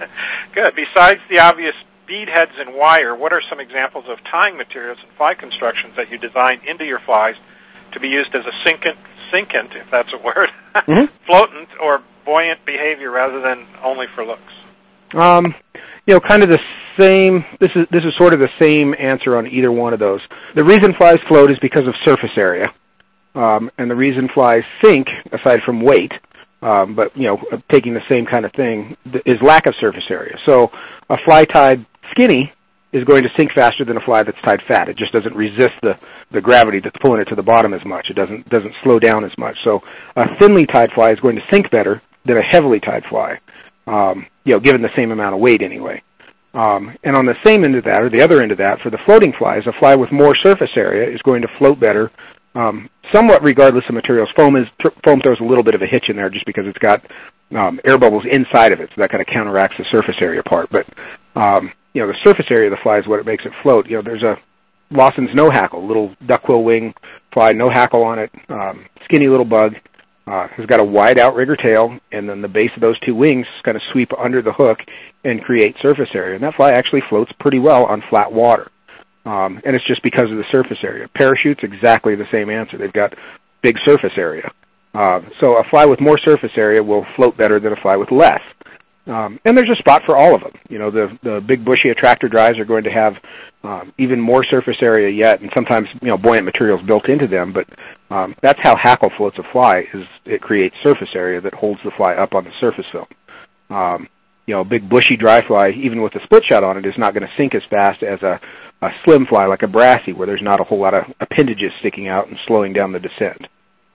Good. Besides the obvious bead heads and wire, what are some examples of tying materials and fly constructions that you design into your flies to be used as a sinkant, sinkant if that's a word, mm-hmm. floatant or buoyant behavior rather than only for looks? Um, you know, kind of the same. This is this is sort of the same answer on either one of those. The reason flies float is because of surface area, um, and the reason flies sink, aside from weight, um, but you know, taking the same kind of thing, is lack of surface area. So a fly tied skinny is going to sink faster than a fly that's tied fat. It just doesn't resist the, the gravity that's pulling it to the bottom as much. It doesn't doesn't slow down as much. So a thinly tied fly is going to sink better than a heavily tied fly. Um, you know, given the same amount of weight anyway. Um, and on the same end of that, or the other end of that, for the floating flies, a fly with more surface area is going to float better, um, somewhat regardless of materials. Foam is foam throws a little bit of a hitch in there just because it's got um, air bubbles inside of it, so that kind of counteracts the surface area part. But um, you know, the surface area of the fly is what it makes it float. You know, there's a Lawson's no hackle, little duckquill wing fly, no hackle on it, um, skinny little bug. Uh, has got a wide outrigger tail, and then the base of those two wings kind of sweep under the hook and create surface area. And that fly actually floats pretty well on flat water. Um, and it's just because of the surface area. Parachutes, exactly the same answer. They've got big surface area. Uh, so a fly with more surface area will float better than a fly with less. Um, and there's a spot for all of them. You know, the the big bushy attractor drives are going to have um, even more surface area yet, and sometimes, you know, buoyant materials built into them. But um, that's how hackle floats a fly, is it creates surface area that holds the fly up on the surface film. Um, you know, a big bushy dry fly, even with a split shot on it, is not going to sink as fast as a, a slim fly like a brassy, where there's not a whole lot of appendages sticking out and slowing down the descent.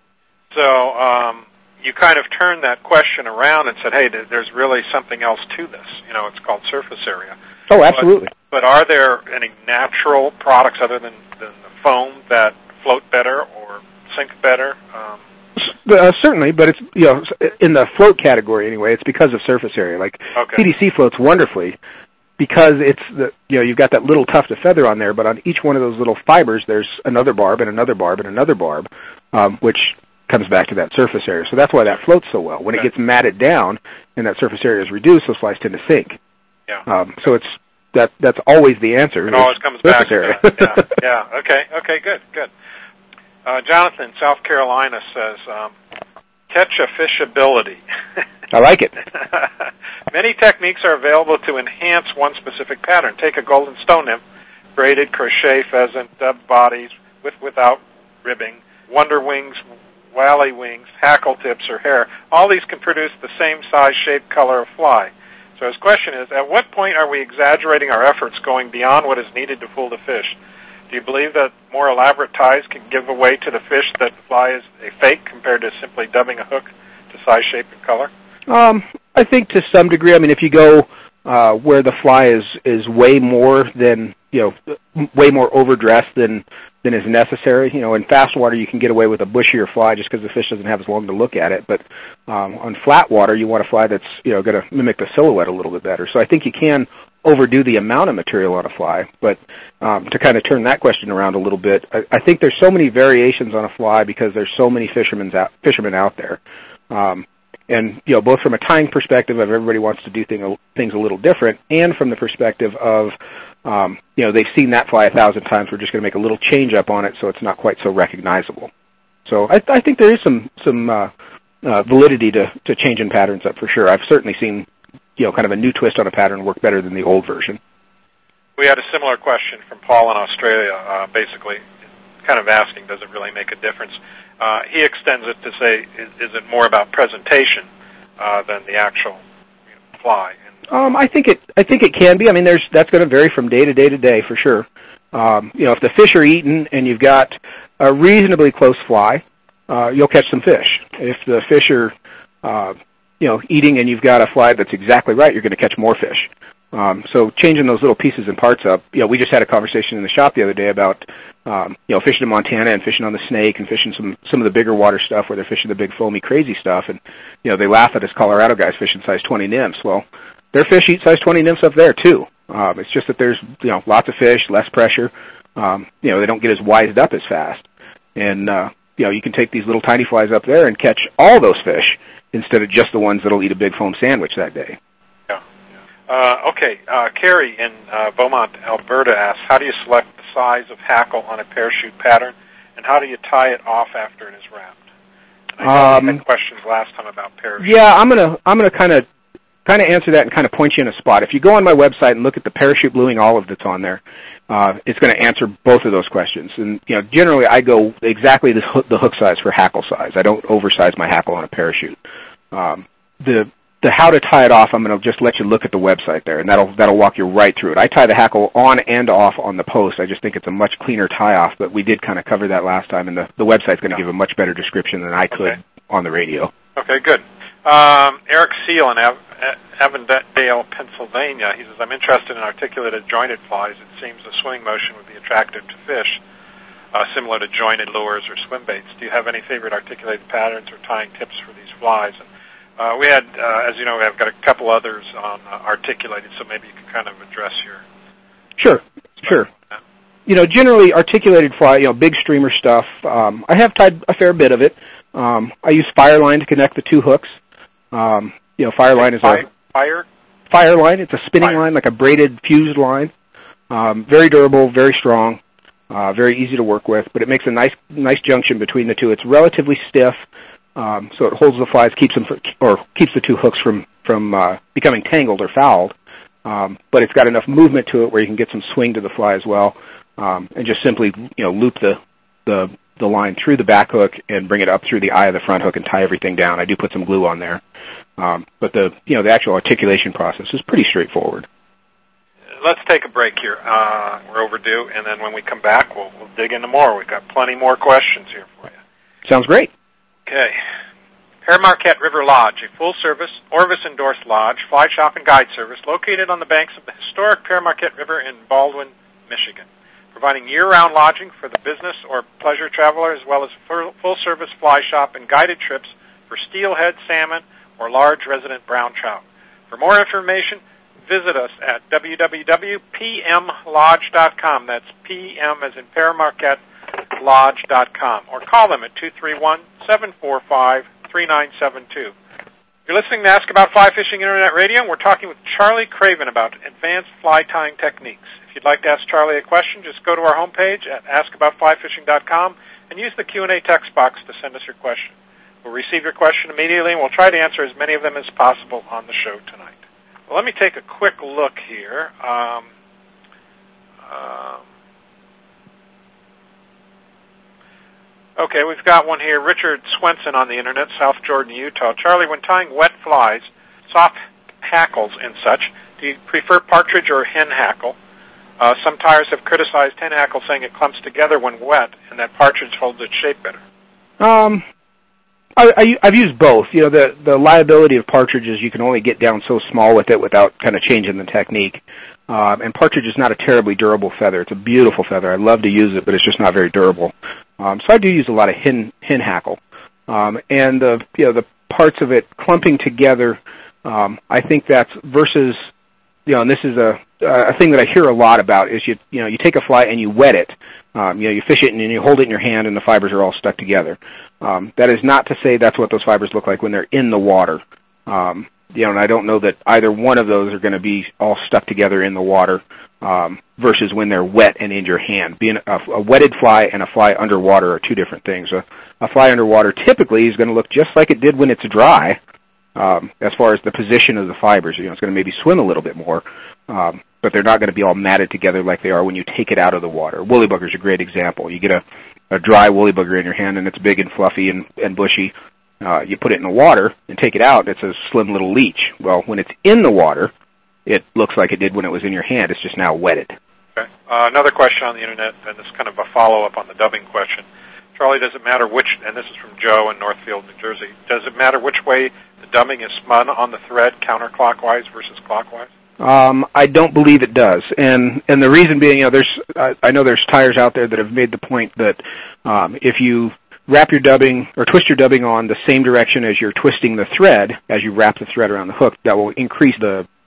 So, um you kind of turned that question around and said, hey, there's really something else to this. You know, it's called surface area. Oh, absolutely. But, but are there any natural products other than, than the foam that float better or sink better? Um, uh, certainly, but it's, you know, in the float category anyway, it's because of surface area. Like okay. P D C floats wonderfully because it's the, you know, you've got that little tuft of feather on there, but on each one of those little fibers, there's another barb and another barb and another barb, um, which comes back to that surface area. So that's why that floats so well. When okay. it gets matted down and that surface area is reduced, those flies tend to sink. Yeah. Um, so it's that that's always the answer. It always comes back to that. Yeah. yeah. Okay. Okay. Good. Good. Uh, Jonathan, South Carolina says, um, catch a fishability. I like it. Many techniques are available to enhance one specific pattern. Take a golden stone nymph, braided, crochet, pheasant, dub bodies with without ribbing, wonder wings, wally wings, hackle tips, or hair. All these can produce the same size, shape, color of fly. So his question is, at what point are we exaggerating our efforts, going beyond what is needed to fool the fish? Do you believe that more elaborate ties can give away to the fish that the fly is a fake compared to simply dubbing a hook to size, shape, and color? Um, I think to some degree. I mean, if you go uh, where the fly is, is way more than, you know, way more overdressed than than is necessary. You know, in fast water you can get away with a bushier fly just because the fish doesn't have as long to look at it. But um, on flat water you want a fly that's, you know, going to mimic the silhouette a little bit better. So I think you can overdo the amount of material on a fly. But um, to kind of turn that question around a little bit, I, I think there's so many variations on a fly because there's so many fishermen out, fishermen out there. Um, And, you know, both from a tying perspective of everybody wants to do thing, things a little different, and from the perspective of, um, you know, they've seen that fly a thousand times. We're just going to make a little change up on it so it's not quite so recognizable. So I, I think there is some some uh, uh, validity to, to changing patterns up for sure. I've certainly seen, you know, kind of a new twist on a pattern work better than the old version. We had a similar question from Paul in Australia, uh, basically kind of asking, does it really make a difference? Uh, he extends it to say, is, is it more about presentation uh, than the actual you know, fly? And, um, I think it. I think it can be. I mean, there's that's going to vary from day to day to day for sure. Um, you know, if the fish are eaten and you've got a reasonably close fly, uh, you'll catch some fish. If the fish are, uh, you know, eating and you've got a fly that's exactly right, you're going to catch more fish. Um, so changing those little pieces and parts up, you know, we just had a conversation in the shop the other day about, um, you know, fishing in Montana and fishing on the Snake and fishing some, some of the bigger water stuff where they're fishing the big foamy crazy stuff. And, you know, they laugh at us Colorado guys fishing size twenty nymphs. Well, there are fish eat size twenty nymphs up there too. Um, it's just that there's, you know, lots of fish, less pressure. Um, you know, they don't get as wised up as fast. And, uh, you know, you can take these little tiny flies up there and catch all those fish instead of just the ones that'll eat a big foam sandwich that day. Yeah. Uh, okay. Uh, Carrie in uh, Beaumont, Alberta asks, how do you select the size of hackle on a parachute pattern, and how do you tie it off after it is wrapped? And I know um, we had questions last time about parachute. Yeah, I'm gonna I'm gonna kind of kind of answer that and kind of point you in a spot. If you go on my website and look at the parachute bluing olive that's on there, uh, it's going to answer both of those questions. And you know, generally I go exactly the hook, the hook size for hackle size. I don't oversize my hackle on a parachute. Um, the the how to tie it off, I'm going to just let you look at the website there, and that'll that'll walk you right through it. I tie the hackle on and off on the post. I just think it's a much cleaner tie off, but we did kind of cover that last time, and the, the website's going to give a much better description than I could okay. on the radio. Okay, good. Um, Eric Seal in Av- Avondale, Pennsylvania, he says, I'm interested in articulated jointed flies. It seems the swimming motion would be attractive to fish, uh, similar to jointed lures or swim baits. Do you have any favorite articulated patterns or tying tips for these flies? And uh, we had, uh, as you know, I've got a couple others on uh, articulated, so maybe you can kind of address your... Sure, sure. You know, generally articulated fly, you know, big streamer stuff, um, I have tied a fair bit of it. Um, I use Fireline to connect the two hooks. Um, you know, Fireline is fire, a fire Fireline. It's a spinning fire. line, like a braided fused line. Um, very durable, very strong, uh, very easy to work with. But it makes a nice, nice junction between the two. It's relatively stiff, um, so it holds the flies, keeps them, for, or keeps the two hooks from from uh, becoming tangled or fouled. Um, but it's got enough movement to it where you can get some swing to the fly as well, um, and just simply, you know, loop the the the line through the back hook and bring it up through the eye of the front hook and tie everything down. I do put some glue on there. Um, but the, you know, the actual articulation process is pretty straightforward. Let's take a break here. Uh, we're overdue, and then when we come back, we'll, we'll dig into more. We've got plenty more questions here for you. Sounds great. Okay. Pere Marquette River Lodge, a full-service, Orvis-endorsed lodge, fly shop, and guide service located on the banks of the historic Pere Marquette River in Baldwin, Michigan, providing year-round lodging for the business or pleasure traveler, as well as full-service fly shop and guided trips for steelhead, salmon, or large resident brown trout. For more information, visit us at w w w dot p m lodge dot com. That's P M as in Pere Marquette Lodge dot com. Or call them at two three one, seven four five, three nine seven two. You're listening to Ask About Fly Fishing Internet Radio, and we're talking with Charlie Craven about advanced fly tying techniques. If you'd like to ask Charlie a question, just go to our homepage at ask about fly fishing dot com and use the Q and A text box to send us your question. We'll receive your question immediately, and we'll try to answer as many of them as possible on the show tonight. Well, let me take a quick look here. Um, um, okay, we've got one here. Richard Swenson on the Internet, South Jordan, Utah. Charlie, when tying wet flies, soft hackles and such, do you prefer partridge or hen hackle? Uh, some tyers have criticized hen hackle, saying it clumps together when wet, and that partridge holds its shape better. Um... I, I, I've used both. You know, the, the liability of partridge is you can only get down so small with it without kind of changing the technique. Um, and partridge is not a terribly durable feather. It's a beautiful feather. I love to use it, but it's just not very durable. Um, so I do use a lot of hen, hen hackle. Um, and the, you know, the parts of it clumping together, um, I think that's versus, you know, and this is a, a thing that I hear a lot about is you, you know, you take a fly and you wet it. Um, you know, you fish it and you hold it in your hand and the fibers are all stuck together. Um, that is not to say that's what those fibers look like when they're in the water. Um, you know, and I don't know that either one of those are going to be all stuck together in the water um, versus when they're wet and in your hand. Being a, a wetted fly and a fly underwater are two different things. A, a fly underwater typically is going to look just like it did when it's dry. Um, as far as the position of the fibers, you know, it's going to maybe swim a little bit more, um, but they're not going to be all matted together like they are when you take it out of the water. Woolly bugger is a great example. You get a, a dry woolly bugger in your hand, and it's big and fluffy and, and bushy. Uh, you put it in the water and take it out, it's a slim little leech. Well, when it's in the water, it looks like it did when it was in your hand. It's just now wetted. Okay. Uh, another question on the Internet, and it's kind of a follow-up on the dubbing question. Charlie, does it matter which, and this is from Joe in Northfield, New Jersey, does it matter which way the dubbing is spun on the thread, counterclockwise versus clockwise? Um, I don't believe it does, and and the reason being, you know, there's I, I know there's tyers out there that have made the point that um, if you wrap your dubbing or twist your dubbing on the same direction as you're twisting the thread, as you wrap the thread around the hook, that will increase the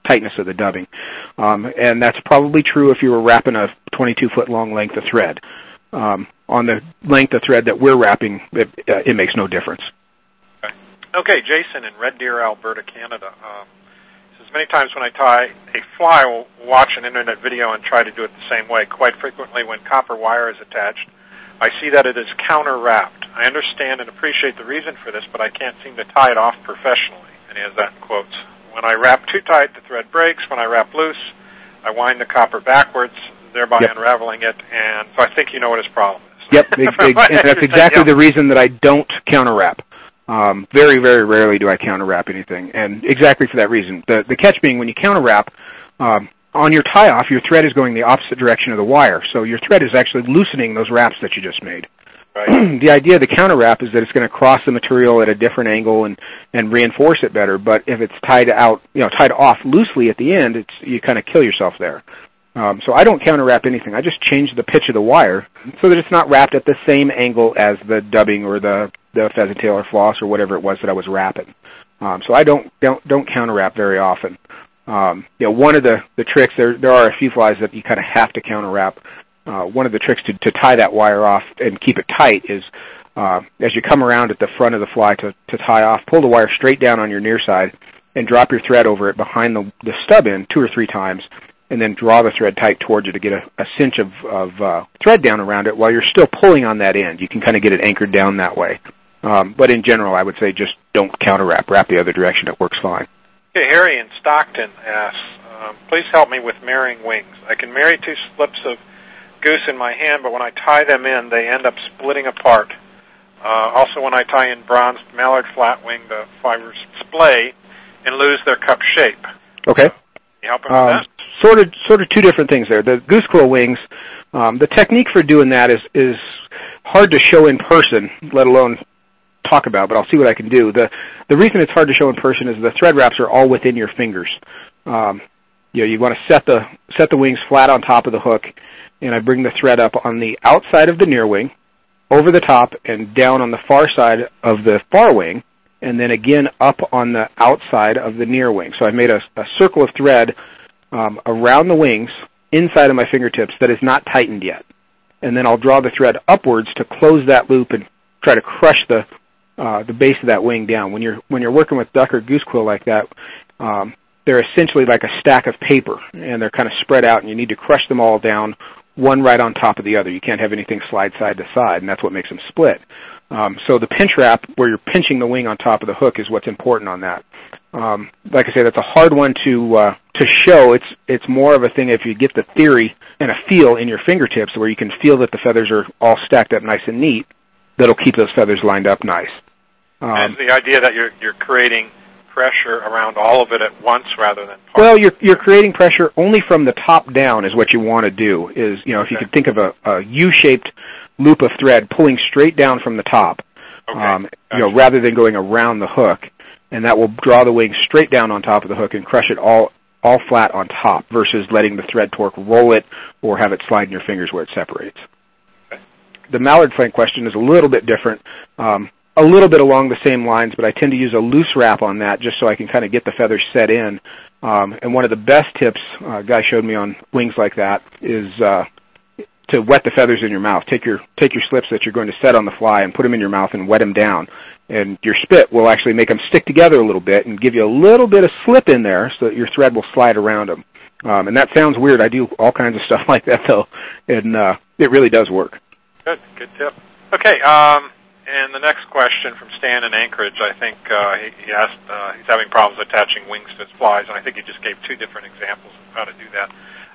tightness of the dubbing. Um, and that's probably true if you were wrapping a twenty-two foot long length of thread. Um, on the length of thread that we're wrapping, it, uh, it makes no difference. Okay. Okay, Jason in Red Deer, Alberta, Canada. Um, says, many times when I tie a fly, I will watch an internet video and try to do it the same way. Quite frequently when copper wire is attached, I see that it is counter-wrapped. I understand and appreciate the reason for this, but I can't seem to tie it off professionally. And he has that in quotes. When I wrap too tight, the thread breaks. When I wrap loose, I wind the copper backwards, thereby yep. unraveling it. And so I think you know what his problem is. Yep, and that's exactly the reason that I don't counter-wrap. Um, very, very rarely do I counter-wrap anything, and exactly for that reason. The, the catch being when you counter-wrap, um, on your tie-off, your thread is going the opposite direction of the wire, so your thread is actually loosening those wraps that you just made. Right. The idea of the counter-wrap is that it's going to cross the material at a different angle and, and reinforce it better, but if it's tied out, you know, tied off loosely at the end, it's you kind of kill yourself there. Um, so I don't counter-wrap anything. I just change the pitch of the wire so that it's not wrapped at the same angle as the dubbing or the, the pheasant tail or floss or whatever it was that I was wrapping. Um, so I don't don't don't counter-wrap very often. Um, you know, one of the, the tricks, there there are a few flies that you kind of have to counter-wrap. Uh, one of the tricks to, to tie that wire off and keep it tight is uh, as you come around at the front of the fly to, to tie off, pull the wire straight down on your near side and drop your thread over it behind the, the stub end two or three times, and then draw the thread tight towards you to get a, a cinch of, of uh, thread down around it while you're still pulling on that end. You can kind of get it anchored down that way. Um, but in general, I would say just don't counter-wrap. Wrap the other direction. It works fine. Okay, Harry in Stockton asks, um, please help me with marrying wings. I can marry two slips of goose in my hand, but when I tie them in, they end up splitting apart. Uh, also, when I tie in bronzed mallard flatwing, the fibers splay and lose their cup shape. Okay. You help him with um, that? Sort of, sort of two different things there. The goose quill wings, um, the technique for doing that is is hard to show in person, let alone talk about, but I'll see what I can do. The the reason it's hard to show in person is the thread wraps are all within your fingers. Um, you know, you want to set the set the wings flat on top of the hook, and I bring the thread up on the outside of the near wing, over the top, and down on the far side of the far wing, and then again up on the outside of the near wing. So I've made a, a circle of thread um, around the wings, inside of my fingertips, that is not tightened yet. And then I'll draw the thread upwards to close that loop and try to crush the uh, the base of that wing down. When you're when you're working with duck or goose quill like that, um, they're essentially like a stack of paper, and they're kind of spread out, and you need to crush them all down, one right on top of the other. You can't have anything slide side to side, and that's what makes them split. Um, so the pinch wrap, where you're pinching the wing on top of the hook, is what's important on that. Um, like I say, that's a hard one to uh, to show. It's it's more of a thing if you get the theory and a feel in your fingertips, where you can feel that the feathers are all stacked up nice and neat. That'll keep those feathers lined up nice. Um, and the idea that you're you're creating pressure around all of it at once rather than part. Well, you're you're creating pressure only from the top down is what you want to do. Is, you know, if okay. you could think of a, a U-shaped loop of thread pulling straight down from the top, okay. um, gotcha. you know, rather than going around the hook, and that will draw the wing straight down on top of the hook and crush it all all flat on top versus letting the thread torque roll it or have it slide in your fingers where it separates. Okay. The mallard flank question is a little bit different. Um, a little bit along the same lines, but I tend to use a loose wrap on that just so I can kind of get the feathers set in. Um, and one of the best tips uh, a guy showed me on wings like that is uh, to wet the feathers in your mouth. Take your take your slips that you're going to set on the fly and put them in your mouth and wet them down. And your spit will actually make them stick together a little bit and give you a little bit of slip in there so that your thread will slide around them. Um, and that sounds weird. I do all kinds of stuff like that, though, and uh, it really does work. Good, good tip. Okay, um... and the next question from Stan in Anchorage, I think uh, he, he asked, uh, he's having problems attaching wings to his flies, and I think he just gave two different examples of how to do that.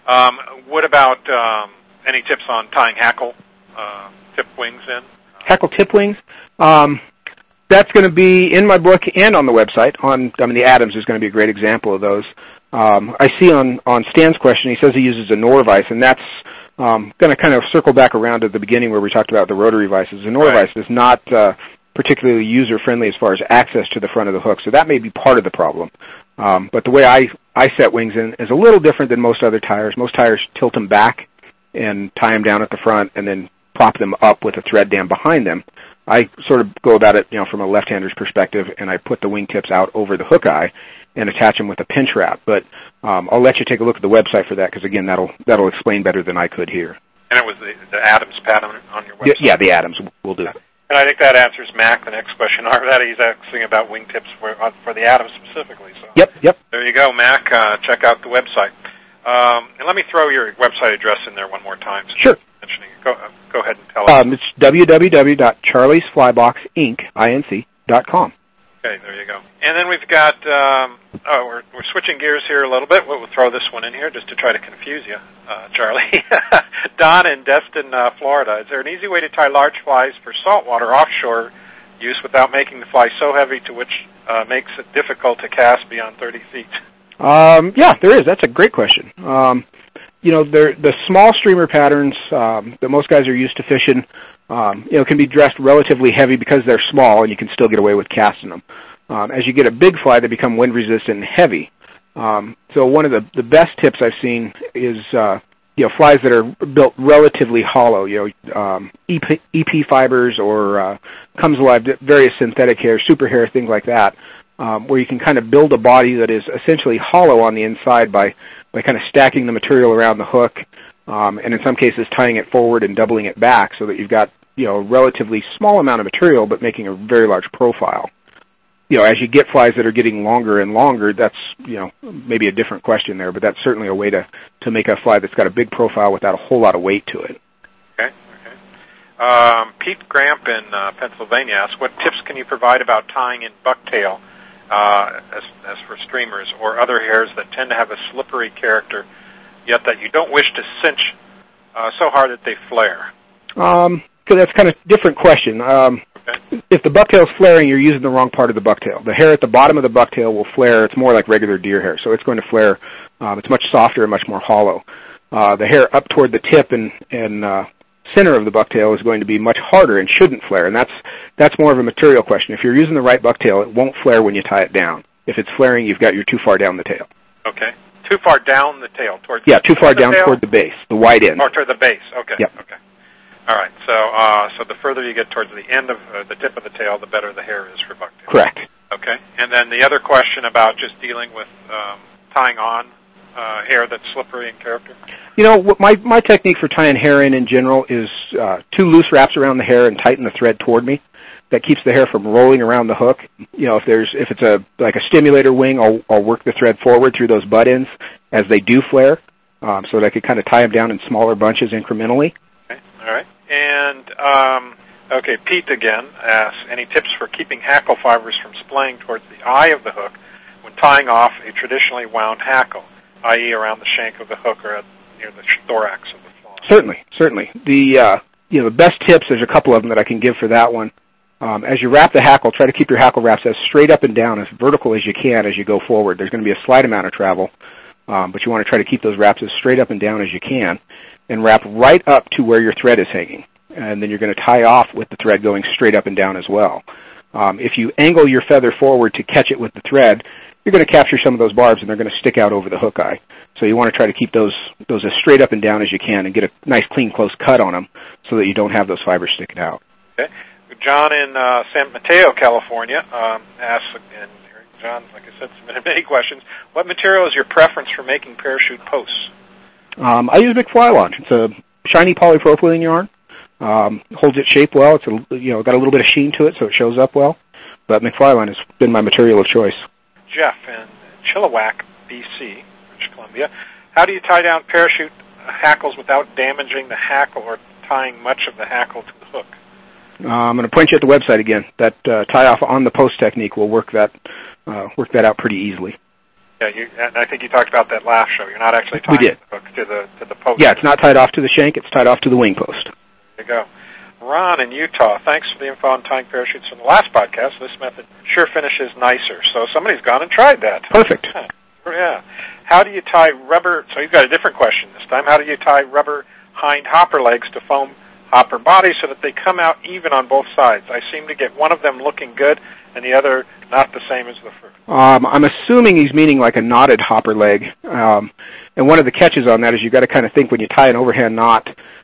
Um, what about um, any tips on tying hackle uh, tip wings in? Hackle tip wings? Um, that's going to be in my book and on the website. On, I mean, the Adams is going to be a great example of those. Um, I see on, on Stan's question, he says he uses a Nora vise, and that's um, going to kind of circle back around at the beginning where we talked about the rotary vices. The Nora right. vise is not uh, particularly user-friendly as far as access to the front of the hook, so that may be part of the problem. Um, but the way I, I set wings in is a little different than most other tires. Most tires tilt them back and tie them down at the front and then prop them up with a thread dam behind them. I sort of go about it, you know, from a left-hander's perspective, and I put the wingtips out over the hook eye and attach them with a pinch wrap. But um, I'll let you take a look at the website for that, because again, that'll that'll explain better than I could here. And it was the, the Adams pattern on your website? Yeah, the Adams will do. And I think that answers Mac, the next question. That he's asking about wingtips for for the Adams specifically. So Yep, yep. There you go, Mac. Uh, check out the website. Um, and let me throw your website address in there one more time. Sure. Mentioning it. Go, uh, go ahead and tell us. Um, it's w w w dot charlies flybox inc dot com. Okay, there you go. And then we've got, um, oh, we're, we're switching gears here a little bit. We'll, we'll throw this one in here just to try to confuse you, uh, Charlie. Don in Destin, uh, Florida. Is there an easy way to tie large flies for saltwater offshore use without making the fly so heavy to which uh, makes it difficult to cast beyond thirty feet? Um, yeah, there is. That's a great question. Um, you know, the small streamer patterns um, that most guys are used to fishing, um, you know, can be dressed relatively heavy because they're small, and you can still get away with casting them. Um, as you get a big fly, they become wind resistant and heavy. Um, so one of the, the best tips I've seen is uh, you know, flies that are built relatively hollow. You know, um, E P, E P fibers or uh, Comes Alive, various synthetic hair, super hair, things like that. Um, where you can kind of build a body that is essentially hollow on the inside by, by kind of stacking the material around the hook, um, and in some cases tying it forward and doubling it back so that you've got, you know, a relatively small amount of material but making a very large profile. You know, as you get flies that are getting longer and longer, that's, you know, maybe a different question there, but that's certainly a way to, to make a fly that's got a big profile without a whole lot of weight to it. Okay, okay. Um, Pete Gramp in uh, Pennsylvania asks, what tips can you provide about tying in bucktail Uh, as, as for streamers or other hairs that tend to have a slippery character, yet that you don't wish to cinch uh, so hard that they flare? Um, so that's kind of a different question. Um, okay. If the bucktail's flaring, you're using the wrong part of the bucktail. The hair at the bottom of the bucktail will flare. It's more like regular deer hair, so it's going to flare. Um, it's much softer and much more hollow. Uh, the hair up toward the tip and, and uh, center of the bucktail is going to be much harder and shouldn't flare, and that's that's more of a material question. If you're using the right bucktail, it won't flare when you tie it down. If it's flaring, you've got you're too far down the tail. Okay, too far down the tail towards. Yeah, too far the down tail? toward the base, the wide end. Or toward the base. Okay. Yep. Okay. All right. So uh, so the further you get towards the end of uh, the tip of the tail, the better the hair is for bucktail. Correct. Okay. And then the other question about just dealing with um, tying on Uh, hair that's slippery in character? You know, what my my technique for tying hair in in general is uh, two loose wraps around the hair and tighten the thread toward me. That keeps the hair from rolling around the hook. You know, if there's if it's a like a stimulator wing, I'll I'll work the thread forward through those butt ends as they do flare, um, so that I could kind of tie them down in smaller bunches incrementally. Okay. All right. And um, okay, Pete again asks, any tips for keeping hackle fibers from splaying towards the eye of the hook when tying off a traditionally wound hackle, that is around the shank of the hook or at, near the thorax of the fly? Certainly, certainly. The uh, you know the best tips, there's a couple of them that I can give for that one. Um, as you wrap the hackle, try to keep your hackle wraps as straight up and down, as vertical as you can as you go forward. There's going to be a slight amount of travel, um, but you want to try to keep those wraps as straight up and down as you can, and wrap right up to where your thread is hanging. And then you're going to tie off with the thread going straight up and down as well. Um, if you angle your feather forward to catch it with the thread, you're going to capture some of those barbs, and they're going to stick out over the hook eye. So you want to try to keep those those as straight up and down as you can and get a nice, clean, close cut on them so that you don't have those fibers sticking out. Okay. John in uh, San Mateo, California, um, asks, and John, like I said, submitted many questions. What material is your preference for making parachute posts? Um, I use McFly-Launch. It's a shiny polypropylene yarn. Um, holds its shape well. It's a, you know got a little bit of sheen to it, so it shows up well. But McFly-Launch has been my material of choice. Jeff in Chilliwack, B C, British Columbia. How do you tie down parachute hackles without damaging the hackle or tying much of the hackle to the hook? Uh, I'm going to point you at the website again. That uh, tie-off on the post technique will work that uh, work that out pretty easily. Yeah, you, and I think you talked about that last show. You're not actually tying we did. the hook to the to the post. Yeah, it's not tied off to the shank. It's tied off to the wing post. There you go. Ron in Utah, thanks for the info on tying parachutes from the last podcast. This method sure finishes nicer. So somebody's gone and tried that. Perfect. Yeah. yeah. How do you tie rubber? So you've got a different question this time. How do you tie rubber hind hopper legs to foam hopper body so that they come out even on both sides? I seem to get one of them looking good and the other not the same as the first. Um, I'm assuming he's meaning like a knotted hopper leg. Um, and one of the catches on that is you've got to kind of think when you tie an overhand knot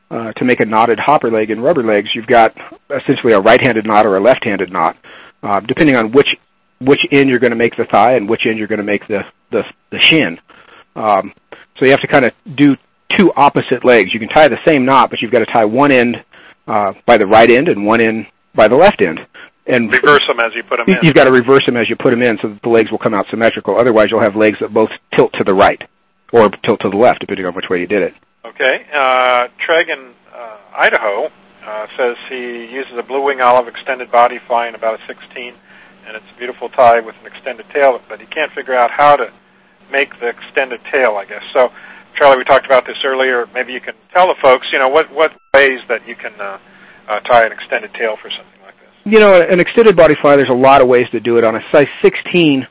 uh, to make a knotted hopper leg in rubber legs, you've got essentially a right-handed knot or a left-handed knot, uh, depending on which which end you're going to make the thigh and which end you're going to make the, the, the shin. Um, so you have to kind of do two opposite legs. You can tie the same knot, but you've got to tie one end uh, by the right end and one end by the left end. And reverse them as you put them in. You've got to reverse them as you put them in so that the legs will come out symmetrical. Otherwise, you'll have legs that both tilt to the right or tilt to the left, depending on which way you did it. Okay. Uh, Treg in uh, Idaho uh, says he uses a blue wing olive extended body fly in about a sixteen, and it's a beautiful tie with an extended tail, but he can't figure out how to make the extended tail, I guess. So, Charlie, we talked about this earlier. Maybe you can tell the folks, you know, what, what ways that you can uh, uh, tie an extended tail for something like this. You know, an extended body fly, there's a lot of ways to do it. On a size sixteen,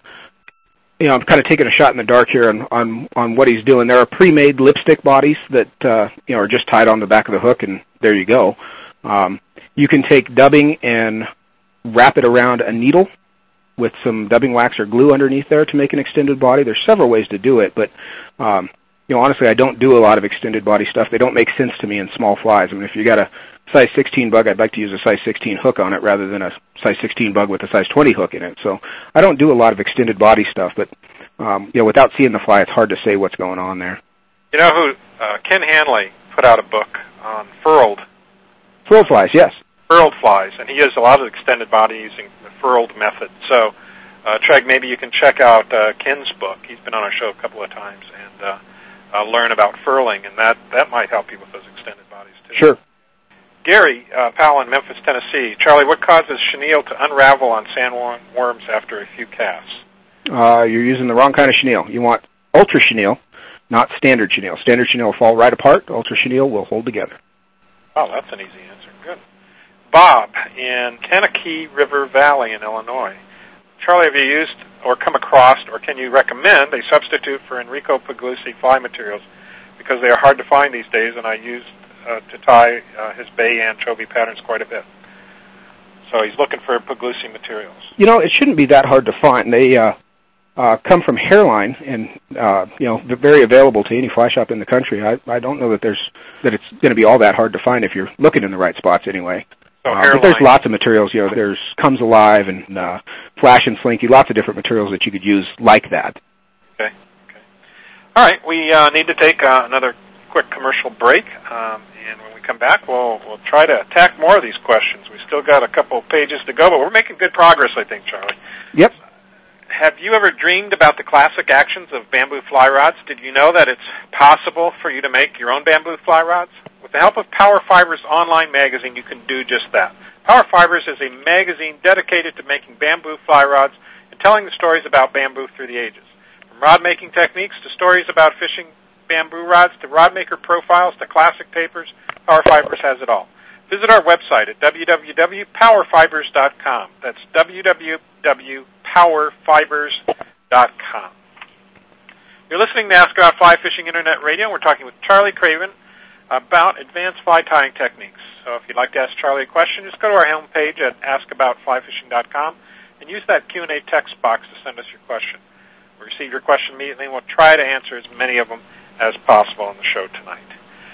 you know, I'm kind of taking a shot in the dark here on, on, on what he's doing. There are pre-made lipstick bodies that, uh, you know, are just tied on the back of the hook, and there you go. Um, you can take dubbing and wrap it around a needle with some dubbing wax or glue underneath there to make an extended body. There's several ways to do it, but, um, you know, honestly, I don't do a lot of extended body stuff. They don't make sense to me in small flies. I mean, if you got a size sixteen bug, I'd like to use a size sixteen hook on it rather than a size sixteen bug with a size twenty hook in it. So I don't do a lot of extended body stuff, but, um, you know, without seeing the fly, it's hard to say what's going on there. You know who, uh, Ken Hanley put out a book on furled. Furled flies, yes. Furled flies, and he does a lot of extended body using the furled method. So, uh, Treg, maybe you can check out uh, Ken's book. He's been on our show a couple of times, and uh, uh, learn about furling, and that, that might help you with those extended bodies, too. Sure. Gary uh, Powell in Memphis, Tennessee. Charlie, what causes chenille to unravel on sandworms after a few casts? Uh, you're using the wrong kind of chenille. You want ultra chenille, not standard chenille. Standard chenille will fall right apart. Ultra chenille will hold together. Oh, that's an easy answer. Good. Bob in Kankakee River Valley in Illinois. Charlie, have you used or come across, or can you recommend a substitute for Enrico Puglisi fly materials? Because they are hard to find these days, and I used uh, to tie uh, his bay anchovy patterns quite a bit. So he's looking for Puglisi materials. You know, it shouldn't be that hard to find. They uh, uh, come from Hairline, and uh, you know, they're very available to any fly shop in the country. I, I don't know that there's that it's going to be all that hard to find if you're looking in the right spots anyway. So uh, but there's lots of materials. You know, there's Comes Alive and uh, Flash and Slinky, lots of different materials that you could use like that. Okay. Okay. All right, we uh, need to take uh, another quick commercial break, um, and when we come back, we'll we'll try to attack more of these questions. We still got a couple of pages to go, but we're making good progress, I think, Charlie. Yep. Have you ever dreamed about the classic actions of bamboo fly rods? Did you know that it's possible for you to make your own bamboo fly rods? With the help of Power Fibers online magazine, you can do just that. Power Fibers is a magazine dedicated to making bamboo fly rods and telling the stories about bamboo through the ages. From rod-making techniques to stories about fishing bamboo rods to rod maker profiles to classic papers, Power Fibers has it all. Visit our website at w w w dot power fibers dot com. That's w w w dot power fibers dot com. You're listening to Ask About Fly Fishing Internet Radio. We're talking with Charlie Craven about advanced fly tying techniques. So if you'd like to ask Charlie a question, just go to our homepage at ask about fly fishing dot com and use that Q and A text box to send us your question. We'll receive your question immediately, and we'll try to answer as many of them as possible on the show tonight.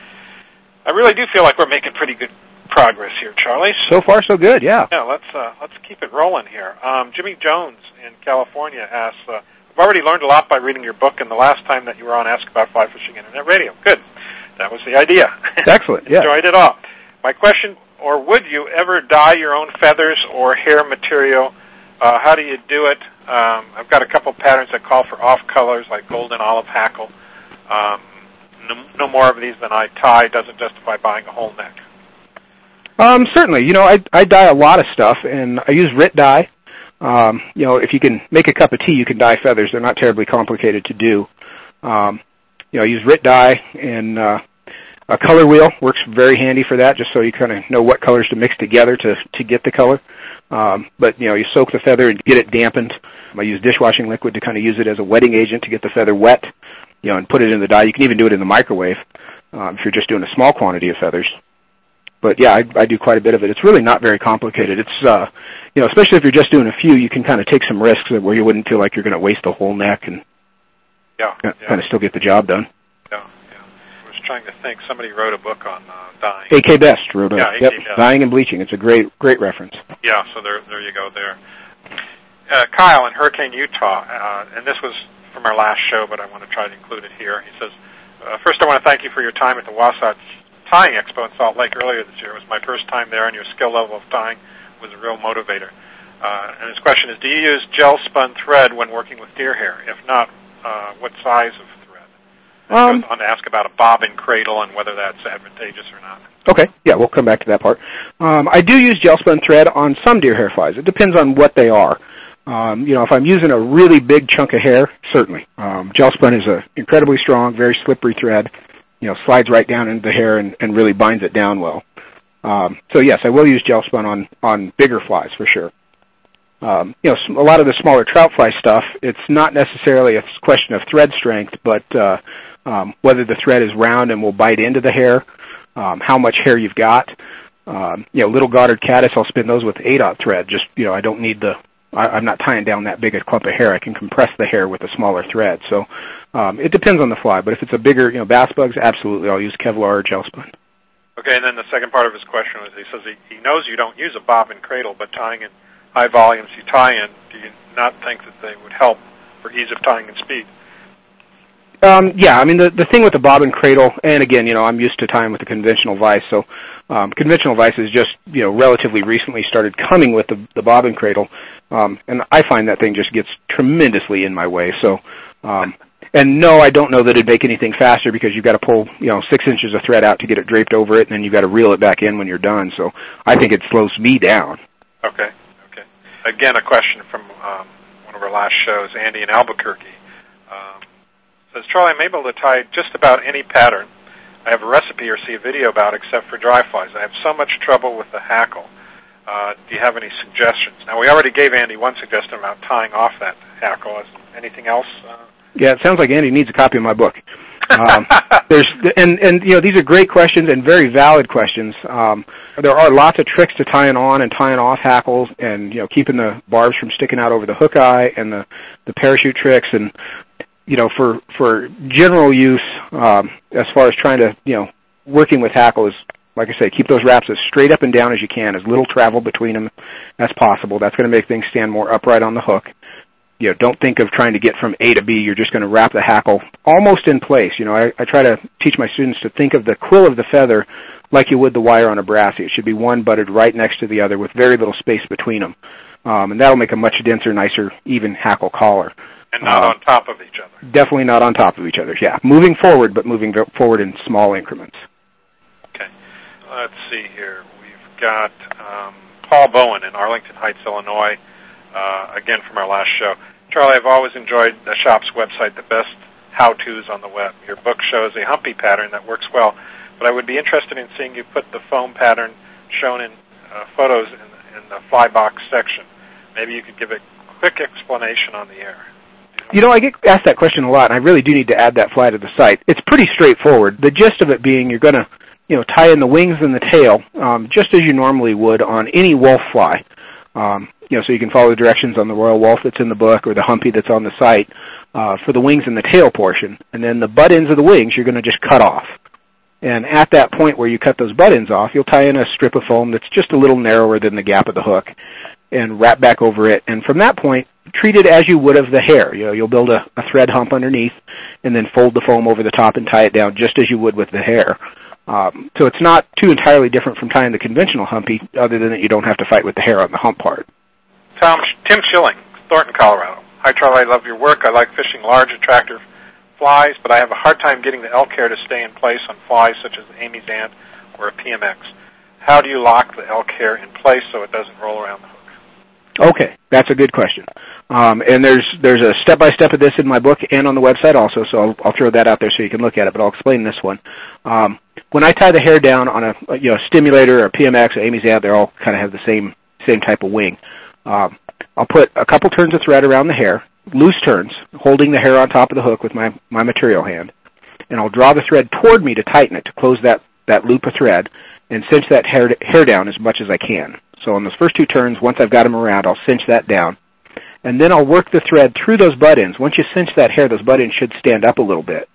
I really do feel like we're making pretty good progress here, Charlie. So far, so good, yeah. Yeah, let's uh, let's keep it rolling here. Um, Jimmy Jones in California asks, uh, I've already learned a lot by reading your book and the last time that you were on Ask About Fly Fishing Internet Radio. Good. That was the idea. Excellent, yeah. Enjoyed it all. My question, or would you ever dye your own feathers or hair material? Uh, how do you do it? Um, I've got a couple patterns that call for off colors like golden olive hackle. Um, no, no more of these than I tie doesn't justify buying a whole neck. Um, certainly. You know, I, I dye a lot of stuff, and I use Rit dye. Um, you know, if you can make a cup of tea, you can dye feathers. They're not terribly complicated to do. Um, you know, I use Rit dye, and uh, a color wheel works very handy for that, just so you kind of know what colors to mix together to, to get the color. Um, but, you know, you soak the feather and get it dampened. I use dishwashing liquid to kind of use it as a wetting agent to get the feather wet, you know, and put it in the dye. You can even do it in the microwave um, if you're just doing a small quantity of feathers. But, yeah, I, I do quite a bit of it. It's really not very complicated. It's, uh, you know, especially if you're just doing a few, you can kind of take some risks where you wouldn't feel like you're going to waste the whole neck and yeah, kind yeah. of still get the job done. Yeah, yeah. I was just trying to think. Somebody wrote a book on uh, dyeing. A K Best wrote a yeah, yep, Best. Dyeing and Bleaching. It's a great, great reference. Yeah, so there, there you go there. Uh, Kyle in Hurricane, Utah, uh, and this was from our last show, but I want to try to include it here. He says, uh, first I want to thank you for your time at the Wasatch Tying Expo in Salt Lake earlier this year. It was my first time there, and your skill level of tying was a real motivator. Uh, and his question is, do you use gel-spun thread when working with deer hair? If not, uh, what size of thread? Um, he goes on to ask about a bobbin cradle and whether that's advantageous or not. Okay, yeah, we'll come back to that part. Um, I do use gel-spun thread on some deer hair flies. It depends on what they are. Um, you know, if I'm using a really big chunk of hair, certainly. Um, gel-spun is an incredibly strong, very slippery thread. You know, slides right down into the hair and, and really binds it down well. Um, so yes, I will use gel-spun on, on bigger flies for sure. Um, you know, a lot of the smaller trout fly stuff, it's not necessarily a question of thread strength, but uh, um, whether the thread is round and will bite into the hair, um, how much hair you've got. Um, you know, little Goddard caddis, I'll spin those with eight-aught thread. Just, you know, I don't need the, I, I'm not tying down that big a clump of hair. I can compress the hair with a smaller thread. So um, it depends on the fly, but if it's a bigger, you know, bass bugs, absolutely, I'll use Kevlar or gel-spun. Okay, and then the second part of his question was, he says he, he knows you don't use a bobbin cradle, but tying in high volumes you tie in, do you not think that they would help for ease of tying and speed? Um, yeah, I mean, the, the thing with the bobbin cradle, and again, you know, I'm used to tying with a conventional vise, so um, conventional vise has just, you know, relatively recently started coming with the, the bobbin cradle, um, and I find that thing just gets tremendously in my way, so, um, and no, I don't know that it'd make anything faster because you've got to pull, you know, six inches of thread out to get it draped over it, and then you've got to reel it back in when you're done, so I think it slows me down. Okay, okay. Again, a question from um, one of our last shows, Andy in Albuquerque. Um, says, Charlie, I'm able to tie just about any pattern I have a recipe or see a video about except for dry flies. I have so much trouble with the hackle. Uh, do you have any suggestions? Now, we already gave Andy one suggestion about tying off that hackle. Is anything else? Uh... Yeah, it sounds like Andy needs a copy of my book. Um, there's and and you know these are great questions and very valid questions. Um, there are lots of tricks to tying on and tying off hackles, and you know keeping the barbs from sticking out over the hook eye, and the the parachute tricks, and you know for for general use um, as far as trying to you know working with hackle is, like I say, keep those wraps as straight up and down as you can, as little travel between them as possible. That's going to make things stand more upright on the hook. You know, don't think of trying to get from A to B. You're just going to wrap the hackle almost in place. You know, I, I try to teach my students to think of the quill of the feather like you would the wire on a brassie. It should be one butted right next to the other with very little space between them. Um, and that'll make a much denser, nicer, even hackle collar. And not uh, on top of each other. Definitely not on top of each other, yeah. Moving forward, but moving forward in small increments. Okay. Let's see here. We've got um, Paul Bowen in Arlington Heights, Illinois, uh, again from our last show. Charlie, I've always enjoyed the shop's website, the best how-tos on the web. Your book shows a humpy pattern that works well, but I would be interested in seeing you put the foam pattern shown in uh, photos in, in the fly box section. Maybe you could give a quick explanation on the air. You know, I get asked that question a lot, and I really do need to add that fly to the site. It's pretty straightforward. The gist of it being you're going to, you know, tie in the wings and the tail um, just as you normally would on any wolf fly. Um, you know, so you can follow the directions on the royal wolf that's in the book or the humpy that's on the site uh, for the wings and the tail portion. And then the butt ends of the wings you're going to just cut off. And at that point where you cut those butt ends off, you'll tie in a strip of foam that's just a little narrower than the gap of the hook and wrap back over it. And from that point, treat it as you would of the hair. You know, you'll build a, a thread hump underneath and then fold the foam over the top and tie it down just as you would with the hair. Um, so it's not too entirely different from tying the conventional humpy, other than that you don't have to fight with the hair on the hump part. Tom, Tim Schilling, Thornton, Colorado. Hi, Charlie. I love your work. I like fishing large, attractive flies, but I have a hard time getting the elk hair to stay in place on flies such as Amy's Ant or a P M X. How do you lock the elk hair in place so it doesn't roll around the hook? Okay, that's a good question. Um, and there's there's a step-by-step of this in my book and on the website also, so I'll, I'll throw that out there so you can look at it, but I'll explain this one. Um, when I tie the hair down on a you know stimulator or a P M X or Amy's Ant, they all kind of have the same same type of wing. Um, I'll put a couple turns of thread around the hair, loose turns, holding the hair on top of the hook with my, my material hand, and I'll draw the thread toward me to tighten it, to close that, that loop of thread, and cinch that hair, hair down as much as I can. So on those first two turns, once I've got them around, I'll cinch that down. And then I'll work the thread through those butt ends. Once you cinch that hair, those butt ends should stand up a little bit.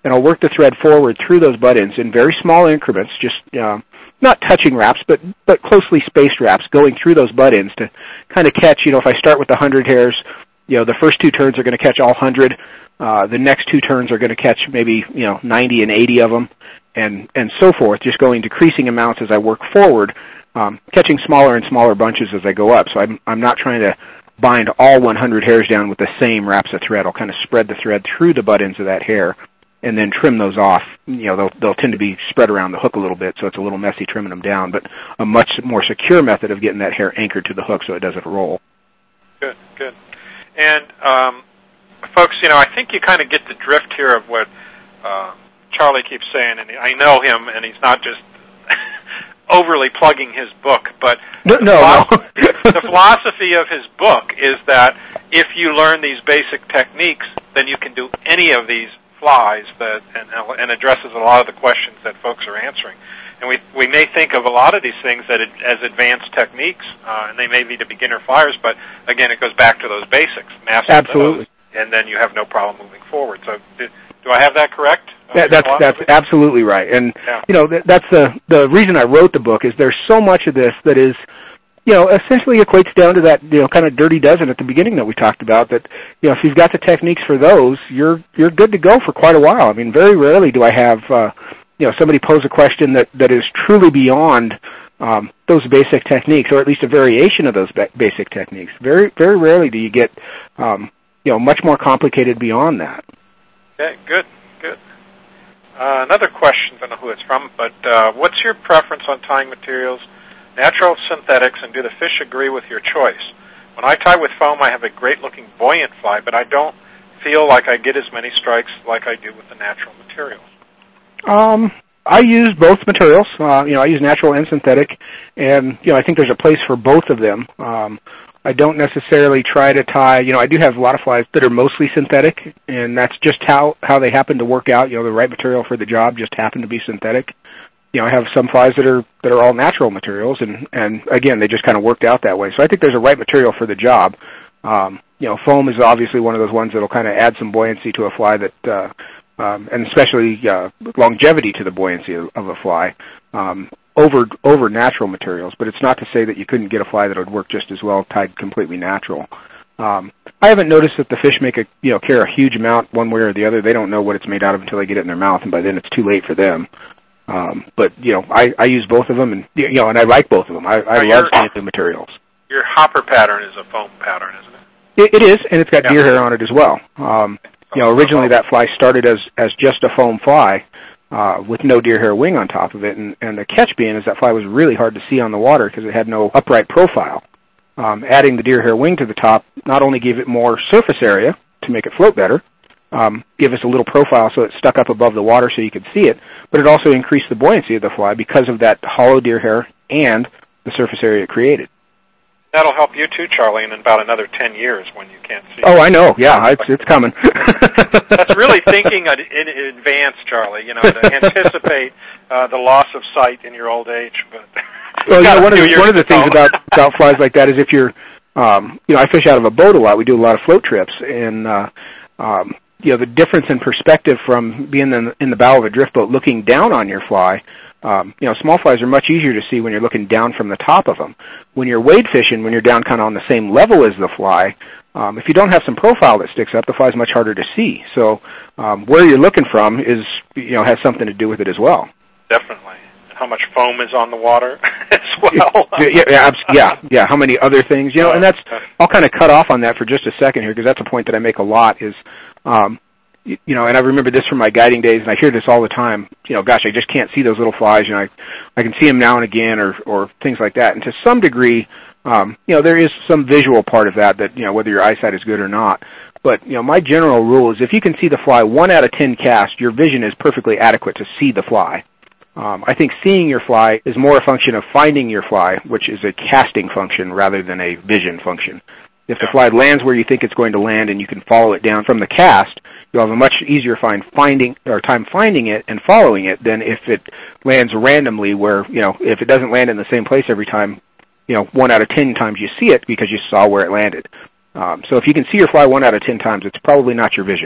and I'll work the thread forward through those butt ends in very small increments, just uh, not touching wraps, but but closely spaced wraps, going through those butt ends to kind of catch. You know, if I start with the hundred hairs, you know, the first two turns are going to catch all hundred. Uh, the next two turns are going to catch maybe, you know, ninety and eighty of them, and and so forth. Just going decreasing amounts as I work forward, um, catching smaller and smaller bunches as I go up. So I'm I'm not trying to bind all one hundred hairs down with the same wraps of thread. I'll kind of spread the thread through the butt ends of that hair, and then trim those off. You know, they'll they'll tend to be spread around the hook a little bit, so it's a little messy trimming them down, but a much more secure method of getting that hair anchored to the hook so it doesn't roll. Good, good. And um, folks, you know, I think you kind of get the drift here of what uh, Charlie keeps saying, and I know him, and he's not just overly plugging his book, but no, the, no, philosophy, no. the philosophy of his book is that if you learn these basic techniques, then you can do any of these flies that and, and addresses a lot of the questions that folks are answering. And we we may think of a lot of these things that it, as advanced techniques, uh, and they may be to beginner flyers, but again, it goes back to those basics. Master Absolutely. those, and then you have no problem moving forward. So do, do I have that correct? That, that's that's absolutely right. And yeah. you know that, that's the the reason I wrote the book is there's so much of this that is, you know, essentially equates down to that, you know, kind of dirty dozen at the beginning that we talked about. That, you know, if you've got the techniques for those, you're you're good to go for quite a while. I mean, very rarely do I have uh, you know, somebody pose a question that, that is truly beyond um, those basic techniques, or at least a variation of those ba- basic techniques. Very very rarely do you get um, you know, much more complicated beyond that. Okay, good, good. Uh, another question, I don't know who it's from, but uh, what's your preference on tying materials, natural, synthetics, and do the fish agree with your choice? When I tie with foam, I have a great-looking buoyant fly, but I don't feel like I get as many strikes like I do with the natural materials. Um, I use both materials. Uh, you know, I use natural and synthetic, and you know, I think there's a place for both of them. Um, I don't necessarily try to tie. You know, I do have a lot of flies that are mostly synthetic, and that's just how how they happen to work out. You know, the right material for the job just happen to be synthetic. You know, I have some flies that are that are all natural materials, and and again, they just kind of worked out that way. So I think there's a right material for the job. Um, you know, foam is obviously one of those ones that'll kind of add some buoyancy to a fly that. Uh, Um, and especially uh, longevity to the buoyancy of, of a fly um, over over natural materials. But it's not to say that you couldn't get a fly that would work just as well tied completely natural. Um, I haven't noticed that the fish make a you know care a huge amount one way or the other. They don't know what it's made out of until they get it in their mouth, and by then it's too late for them. Um, but you know, I, I use both of them, and you know, and I like both of them. I, I love seeing the materials. Your hopper pattern is a foam pattern, isn't it? It, it is, and it's got yeah. deer hair on it as well. Um, You know, originally that fly started as, as just a foam fly uh, with no deer hair wing on top of it, and, and the catch being is that fly was really hard to see on the water because it had no upright profile. Um, adding the deer hair wing to the top not only gave it more surface area to make it float better, um, give us a little profile so it stuck up above the water so you could see it, but it also increased the buoyancy of the fly because of that hollow deer hair and the surface area it created. That'll help you too, Charlie, in about another ten years when you can't see. Oh, I know. Yeah, it's it's coming. That's really thinking in advance, Charlie. You know, to anticipate uh, the loss of sight in your old age. But well, you know, one of the one of the things about about flies like that is if you're, um, you know, I fish out of a boat a lot. We do a lot of float trips, and uh, um, you know, the difference in perspective from being in, in the bow of a drift boat looking down on your fly. Um, you know, small flies are much easier to see when you're looking down from the top of them. When you're wade fishing, when you're down kind of on the same level as the fly, um, if you don't have some profile that sticks up, the fly's much harder to see. So um, where you're looking from is, you know, has something to do with it as well. Definitely. How much foam is on the water as well. yeah, yeah, yeah, yeah. How many other things, you know, and that's, I'll kind of cut off on that for just a second here because that's a point that I make a lot is, um, you know, and I remember this from my guiding days, and I hear this all the time. You know, gosh, I just can't see those little flies. You know, I, I can see them now and again, or or things like that. And to some degree, um, you know, there is some visual part of that. That you know, whether your eyesight is good or not. But you know, my general rule is if you can see the fly one out of ten cast, your vision is perfectly adequate to see the fly. Um, I think seeing your fly is more a function of finding your fly, which is a casting function rather than a vision function. If the fly lands where you think it's going to land and you can follow it down from the cast, you'll have a much easier find finding or time finding it and following it than if it lands randomly where, you know, if it doesn't land in the same place every time, you know, one out of ten times you see it because you saw where it landed. Um, so if you can see your fly one out of ten times, it's probably not your vision.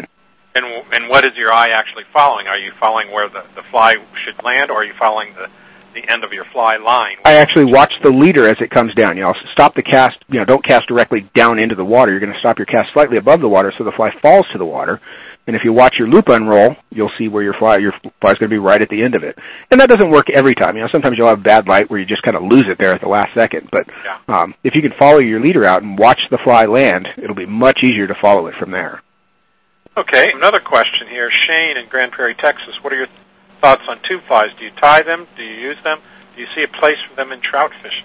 And and what is your eye actually following? Are you following where the, the fly should land, or are you following the, the end of your fly line? I actually watch the leader as it comes down. You know, stop the cast, you know, don't cast directly down into the water. You're going to stop your cast slightly above the water so the fly falls to the water. And if you watch your loop unroll, you'll see where your fly, your fly's going to be right at the end of it. And that doesn't work every time. You know, sometimes you'll have bad light where you just kind of lose it there at the last second. But yeah. um, if you can follow your leader out and watch the fly land, it'll be much easier to follow it from there. Okay, another question here. Shane in Grand Prairie, Texas. What are your thoughts on tube flies? Do you tie them? Do you use them? Do you see a place for them in trout fishing?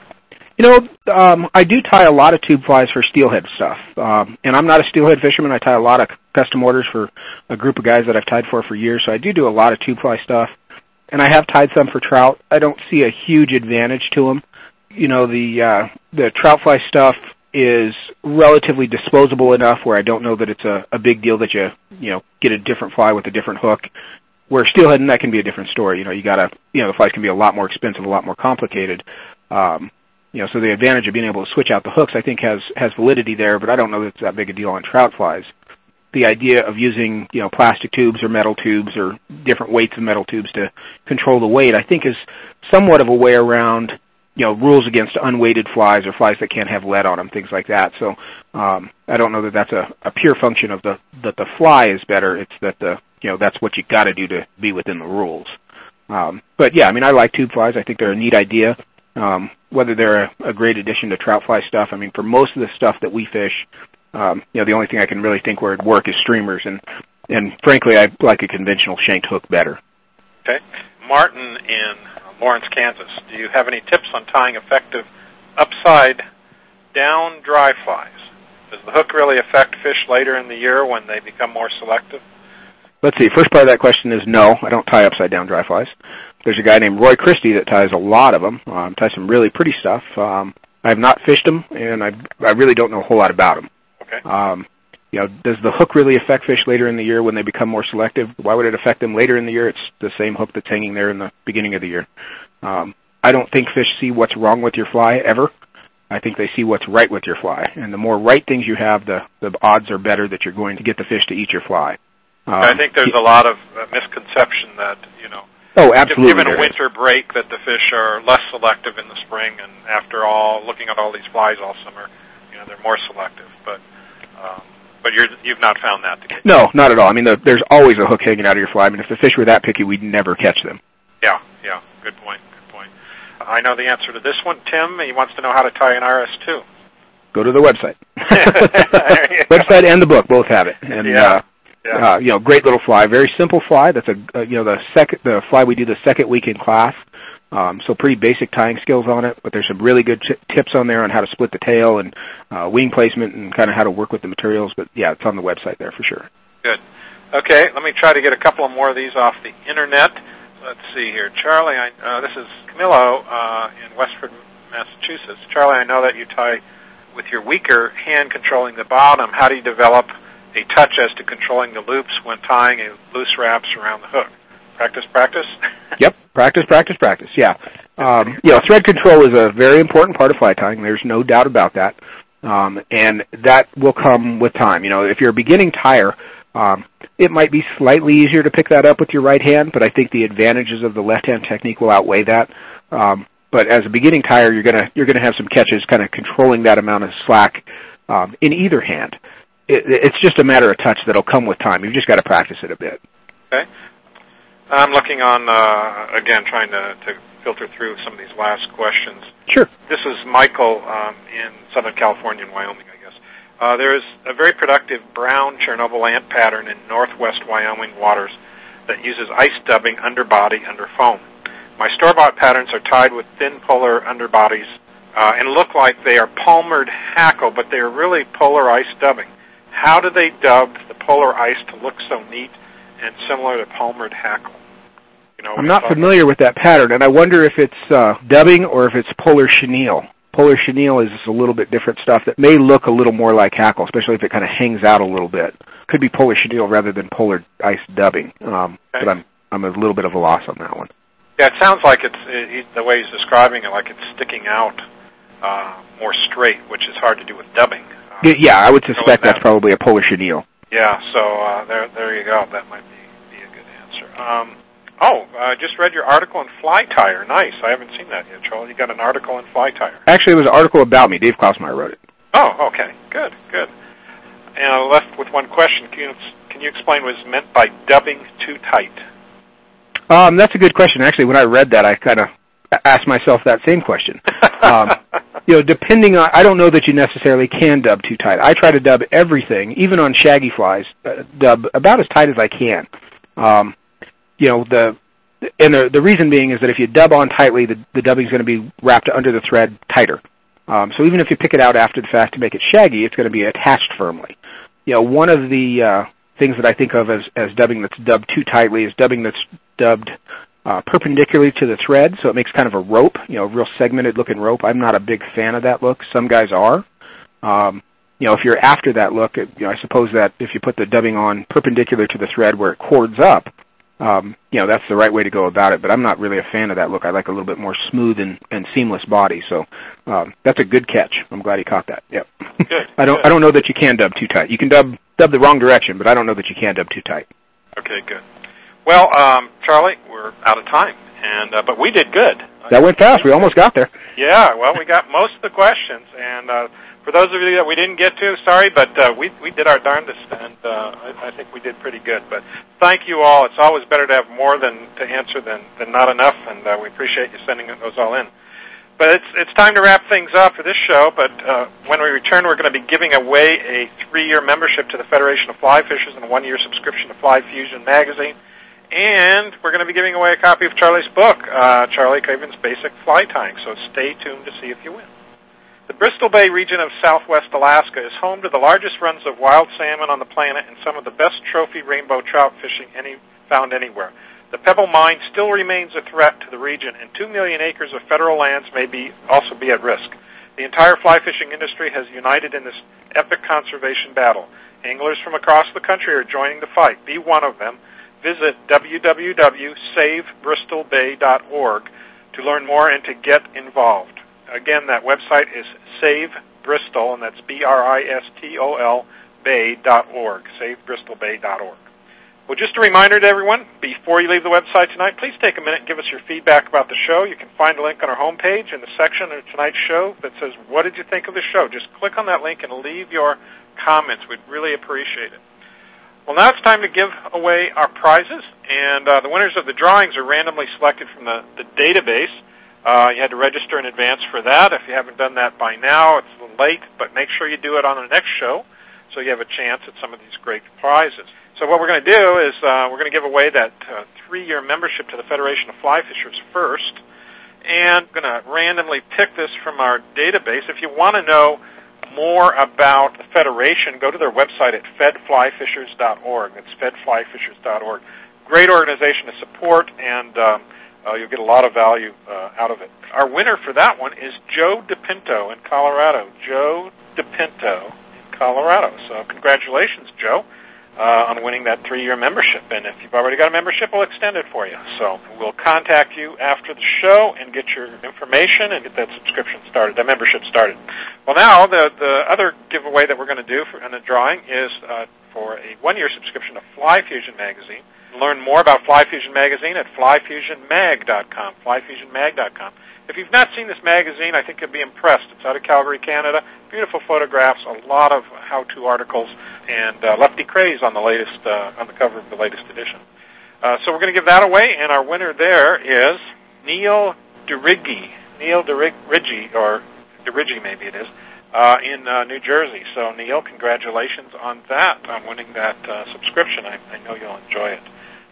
You know, um, I do tie a lot of tube flies for steelhead stuff. Um, and I'm not a steelhead fisherman. I tie a lot of custom orders for a group of guys that I've tied for for years. So I do do a lot of tube fly stuff. And I have tied some for trout. I don't see a huge advantage to them. You know, the uh, the trout fly stuff is relatively disposable enough where I don't know that it's a, a big deal that you, you know, get a different fly with a different hook. Where steelhead, and that can be a different story. You know, you gotta, you know, the flies can be a lot more expensive, a lot more complicated. Um, you know, so the advantage of being able to switch out the hooks, I think, has has validity there. But I don't know that it's that big a deal on trout flies. The idea of using, you know, plastic tubes or metal tubes or different weights of metal tubes to control the weight, I think, is somewhat of a way around, you know, rules against unweighted flies or flies that can't have lead on them, things like that. So um, I don't know that that's a, a pure function of the that the fly is better. It's that the you know that's what you got to do to be within the rules. Um, but yeah, I mean, I like tube flies. I think they're a neat idea. Um, whether they're a, a great addition to trout fly stuff, I mean, for most of the stuff that we fish, um, you know, the only thing I can really think where it'd work is streamers, and and frankly, I like a conventional shanked hook better. Okay, Martin in Lawrence, Kansas. Do you have any tips on tying effective upside down dry flies? Does the hook really affect fish later in the year when they become more selective? Let's see. First part of that question is no. I don't tie upside down dry flies. There's a guy named Roy Christie that ties a lot of them. Um, ties some really pretty stuff. Um, I have not fished them, and I I really don't know a whole lot about them. Okay. Um, you know, does the hook really affect fish later in the year when they become more selective? Why would it affect them later in the year? It's the same hook that's hanging there in the beginning of the year. Um, I don't think fish see what's wrong with your fly ever. I think they see what's right with your fly. And the more right things you have, the, the odds are better that you're going to get the fish to eat your fly. Um, I think there's a lot of uh, misconception that, you know, oh, absolutely, given a winter break, that the fish are less selective in the spring, and after all, looking at all these flies all summer, you know, they're more selective. But um, but you're, you've not found that to be. No, not at all. I mean, the, there's always a hook hanging out of your fly. I mean, if the fish were that picky, we'd never catch them. Yeah, yeah, good point, good point. I know the answer to this one. Tim, he wants to know how to tie an R S two. Go to the website. Website and the book both have it. And, yeah. Uh, Yeah. Uh, you know, great little fly, very simple fly. That's a uh, you know the second the fly we do the second week in class. Um, so pretty basic tying skills on it, but there's some really good t- tips on there on how to split the tail and uh, wing placement and kind of how to work with the materials. But yeah, it's on the website there for sure. Good. Okay, let me try to get a couple of more of these off the internet. Let's see here, Charlie. I, uh, this is Camillo uh, in Westford, Massachusetts. Charlie, I know that you tie with your weaker hand controlling the bottom. How do you develop a touch as to controlling the loops when tying a loose wraps around the hook? Practice, practice? Yep, practice, practice, practice, yeah. Um, you know, thread control is a very important part of fly tying. There's no doubt about that. Um, and that will come with time. You know, if you're a beginning tyer, um, it might be slightly easier to pick that up with your right hand, but I think the advantages of the left-hand technique will outweigh that. Um, but as a beginning tyer, you're gonna you're gonna have some catches kind of controlling that amount of slack um, in either hand. It, it's just a matter of touch that'll come with time. You've just got to practice it a bit. Okay. I'm looking on, uh, again, trying to, to filter through some of these last questions. Sure. This is Michael um, in Southern California and Wyoming, I guess. Uh, there is a very productive brown Chernobyl ant pattern in northwest Wyoming waters that uses ice dubbing underbody under foam. My store-bought patterns are tied with thin polar underbodies uh, and look like they are palmered hackle, but they are really polar ice dubbing. How do they dub the polar ice to look so neat and similar to palmered hackle? You know, I'm not familiar with that pattern, and I wonder if it's uh, dubbing or if it's polar chenille. Polar chenille is a little bit different stuff that may look a little more like hackle, especially if it kind of hangs out a little bit. Could be polar chenille rather than polar ice dubbing, um, okay. but I'm I'm a little bit of a loss on that one. Yeah, it sounds like it's it, the way he's describing it, like it's sticking out uh, more straight, which is hard to do with dubbing. Yeah, I would suspect that's probably a polar chenille. Yeah, so uh, there there you go. That might be, be a good answer. Um, oh, I just read your article on Fly Tire. Nice. I haven't seen that yet, Charlie. You got an article on Fly Tire. Actually, it was an article about me. Dave Klausmeyer wrote it. Oh, okay. Good, good. And I left with one question. Can you, can you explain what is meant by dubbing too tight? Um, that's a good question. Actually, when I read that, I kind of asked myself that same question. Um, you know, depending on, I don't know that you necessarily can dub too tight. I try to dub everything, even on shaggy flies, uh, dub about as tight as I can. Um, you know, the and the the reason being is that if you dub on tightly, the, the dubbing is going to be wrapped under the thread tighter. Um, so even if you pick it out after the fact to make it shaggy, it's going to be attached firmly. You know, one of the uh, things that I think of as, as dubbing that's dubbed too tightly is dubbing that's dubbed Uh, perpendicularly to the thread, so it makes kind of a rope, you know, a real segmented-looking rope. I'm not a big fan of that look. Some guys are. Um, you know, if you're after that look, it, you know, I suppose that if you put the dubbing on perpendicular to the thread where it cords up, um, you know, that's the right way to go about it. But I'm not really a fan of that look. I like a little bit more smooth and, and seamless body. So um, that's a good catch. I'm glad he caught that. Yep. Good. I don't. Good. I don't know that you can dub too tight. You can dub dub the wrong direction, but I don't know that you can dub too tight. Okay. Good. Well, um, Charlie, we're out of time, and uh, but we did good. That went fast. We almost got there. Yeah, well, we got most of the questions, and uh, for those of you that we didn't get to, sorry, but uh, we we did our darndest, and uh, I, I think we did pretty good. But thank you all. It's always better to have more than to answer than, than not enough, and uh, we appreciate you sending those all in. But it's it's time to wrap things up for this show, but uh, when we return, we're going to be giving away a three-year membership to the Federation of Fly Fishers and a one-year subscription to Fly Fusion magazine. And we're going to be giving away a copy of Charlie's book, uh, Charlie Craven's Basic Fly Tying, so stay tuned to see if you win. The Bristol Bay region of southwest Alaska is home to the largest runs of wild salmon on the planet and some of the best trophy rainbow trout fishing any, found anywhere. The Pebble Mine still remains a threat to the region, and two million acres of federal lands may be also be at risk. The entire fly fishing industry has united in this epic conservation battle. Anglers from across the country are joining the fight. Be one of them. Visit w w w dot save bristol bay dot org to learn more and to get involved. Again, that website is Save Bristol, and that's B R I S T O L bay dot org, save bristol bay dot org. Well, just a reminder to everyone, before you leave the website tonight, please take a minute and give us your feedback about the show. You can find a link on our homepage in the section of tonight's show that says, what did you think of the show? Just click on that link and leave your comments. We'd really appreciate it. Well, now it's time to give away our prizes, and uh, the winners of the drawings are randomly selected from the, the database. Uh, you had to register in advance for that. If you haven't done that by now, it's a little late, but make sure you do it on the next show so you have a chance at some of these great prizes. So what we're going to do is uh, we're going to give away that uh, three-year membership to the Federation of Fly Fishers first, and I'm going to randomly pick this from our database. If you want to know more about the Federation, go to their website at fed fly fishers dot org. That's fed fly fishers dot org. Great organization to support, and um, uh, you'll get a lot of value uh, out of it. Our winner for that one is Joe DePinto in Colorado. Joe DePinto in Colorado. So congratulations, Joe, uh, on winning that three-year membership. And if you've already got a membership, we'll extend it for you. So we'll contact you after the show and get your information and get that subscription started, that membership started. Well, now the, the other giveaway that we're going to do for, in the drawing is uh, for a one-year subscription to Fly Fusion magazine. Learn more about Fly Fusion magazine at fly fusion mag dot com, fly fusion mag dot com. If you've not seen this magazine, I think you'll be impressed. It's out of Calgary, Canada. Beautiful photographs, a lot of how-to articles, and uh, Lefty Craze on the latest uh, on the cover of the latest edition. Uh, so we're going to give that away, and our winner there is Neil DeRiggi, Neil DeRiggi, or DeRiggi maybe it is, uh, in uh, New Jersey. So Neil, congratulations on that, on winning that uh, subscription. I, I know you'll enjoy it.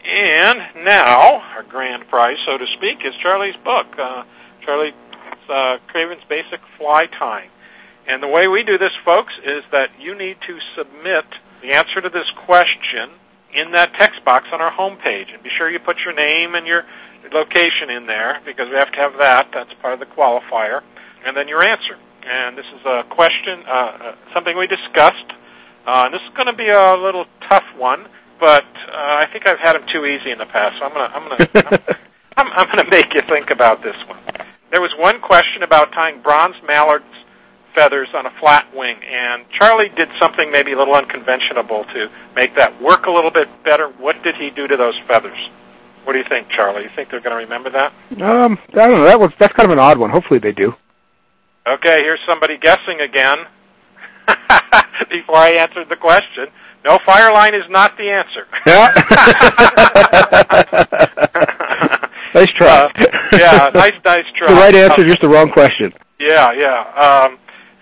And now, our grand prize, so to speak, is Charlie's book, uh, Charlie uh, Craven's Basic Fly Tying. And the way we do this, folks, is that you need to submit the answer to this question in that text box on our homepage. And be sure you put your name and your location in there, because we have to have that. That's part of the qualifier. And then your answer. And this is a question, uh, uh, something we discussed. Uh, and this is going to be a little tough one. But uh, I think I've had them too easy in the past, so I'm gonna I'm gonna I'm, I'm gonna make you think about this one. There was one question about tying bronze mallards feathers on a flat wing, and Charlie did something maybe a little unconventional to make that work a little bit better. What did he do to those feathers? What do you think, Charlie? You think they're going to remember that? Um, I don't know. That was that's kind of an odd one. Hopefully they do. Okay, here's somebody guessing again. Before I answered the question, no, fire line is not the answer. Yeah. Nice try. Uh, yeah, nice, nice try. The right answer, um, just the wrong question. Yeah, yeah. Um,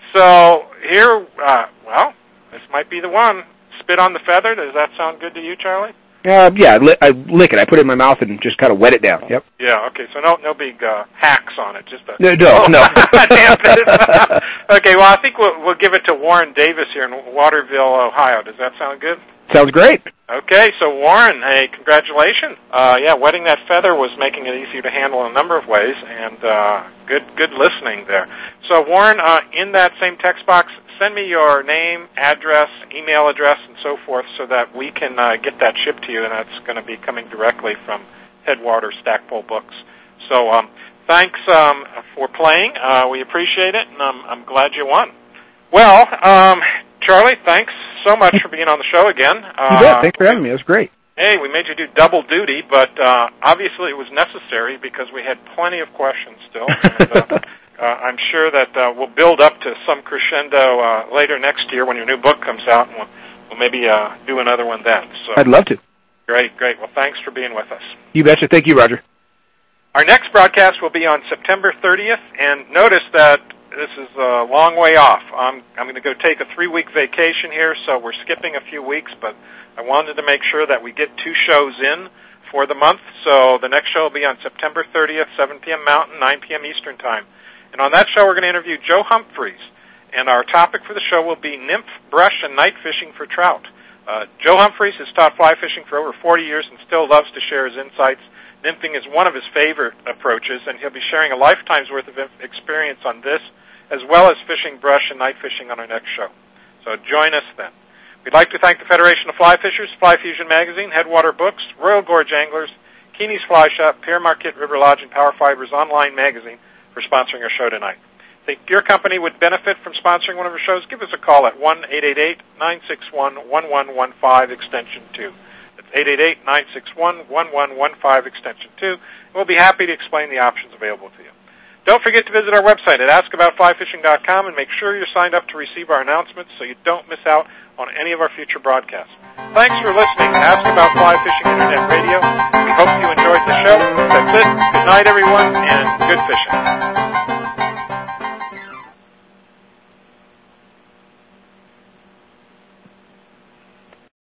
so here, uh, well, this might be the one. Spit on the feather. Does that sound good to you, Charlie? Uh, yeah, I, li- I lick it. I put it in my mouth and just kind of wet it down. Yep. Yeah. Okay. So no, no big uh, hacks on it. Just a no, no, oh, no. Damn it. Okay. Well, I think we'll we'll give it to Warren Davis here in Waterville, Ohio. Does that sound good? Sounds great. Okay, so Warren, hey, congratulations. Uh, yeah, wetting that feather was making it easier to handle in a number of ways, and uh, good good listening there. So Warren, uh, in that same text box, send me your name, address, email address, and so forth so that we can uh, get that shipped to you, and that's going to be coming directly from Headwater Stackpole Books. So um, thanks um, for playing. Uh, we appreciate it, and I'm, I'm glad you won. Well, um, Charlie, thanks so much for being on the show again. Uh, you bet. Thanks for having me. It was great. Hey, we made you do double duty, but uh, obviously it was necessary because we had plenty of questions still. And, uh, uh, I'm sure that uh, we'll build up to some crescendo uh, later next year when your new book comes out, and we'll, we'll maybe uh, do another one then. So, I'd love to. Great, great. Well, thanks for being with us. You betcha. Thank you, Roger. Our next broadcast will be on September thirtieth, and notice that this is a long way off. I'm, I'm going to go take a three-week vacation here, so we're skipping a few weeks, but I wanted to make sure that we get two shows in for the month. So the next show will be on September thirtieth, seven p.m. Mountain, nine p.m. Eastern Time. And on that show, we're going to interview Joe Humphreys, and our topic for the show will be nymph, brush, and night fishing for trout. Uh, Joe Humphreys has taught fly fishing for over forty years and still loves to share his insights. Nymphing is one of his favorite approaches, and he'll be sharing a lifetime's worth of experience on this, as well as fishing brush and night fishing on our next show. So join us then. We'd like to thank the Federation of Fly Fishers, Fly Fusion Magazine, Headwater Books, Royal Gorge Anglers, Keeney's Fly Shop, Pierre Marquette River Lodge, and Power Fibers Online Magazine for sponsoring our show tonight. Think your company would benefit from sponsoring one of our shows? Give us a call at one eight eight eight, nine six one, one one one five, extension two. That's eight eight eight, nine six one, one one one five, extension two. And we'll be happy to explain the options available to you. Don't forget to visit our website at ask about fly fishing dot com and make sure you're signed up to receive our announcements so you don't miss out on any of our future broadcasts. Thanks for listening to Ask About Fly Fishing Internet Radio. We hope you enjoyed the show. That's it. Good night, everyone, and good fishing.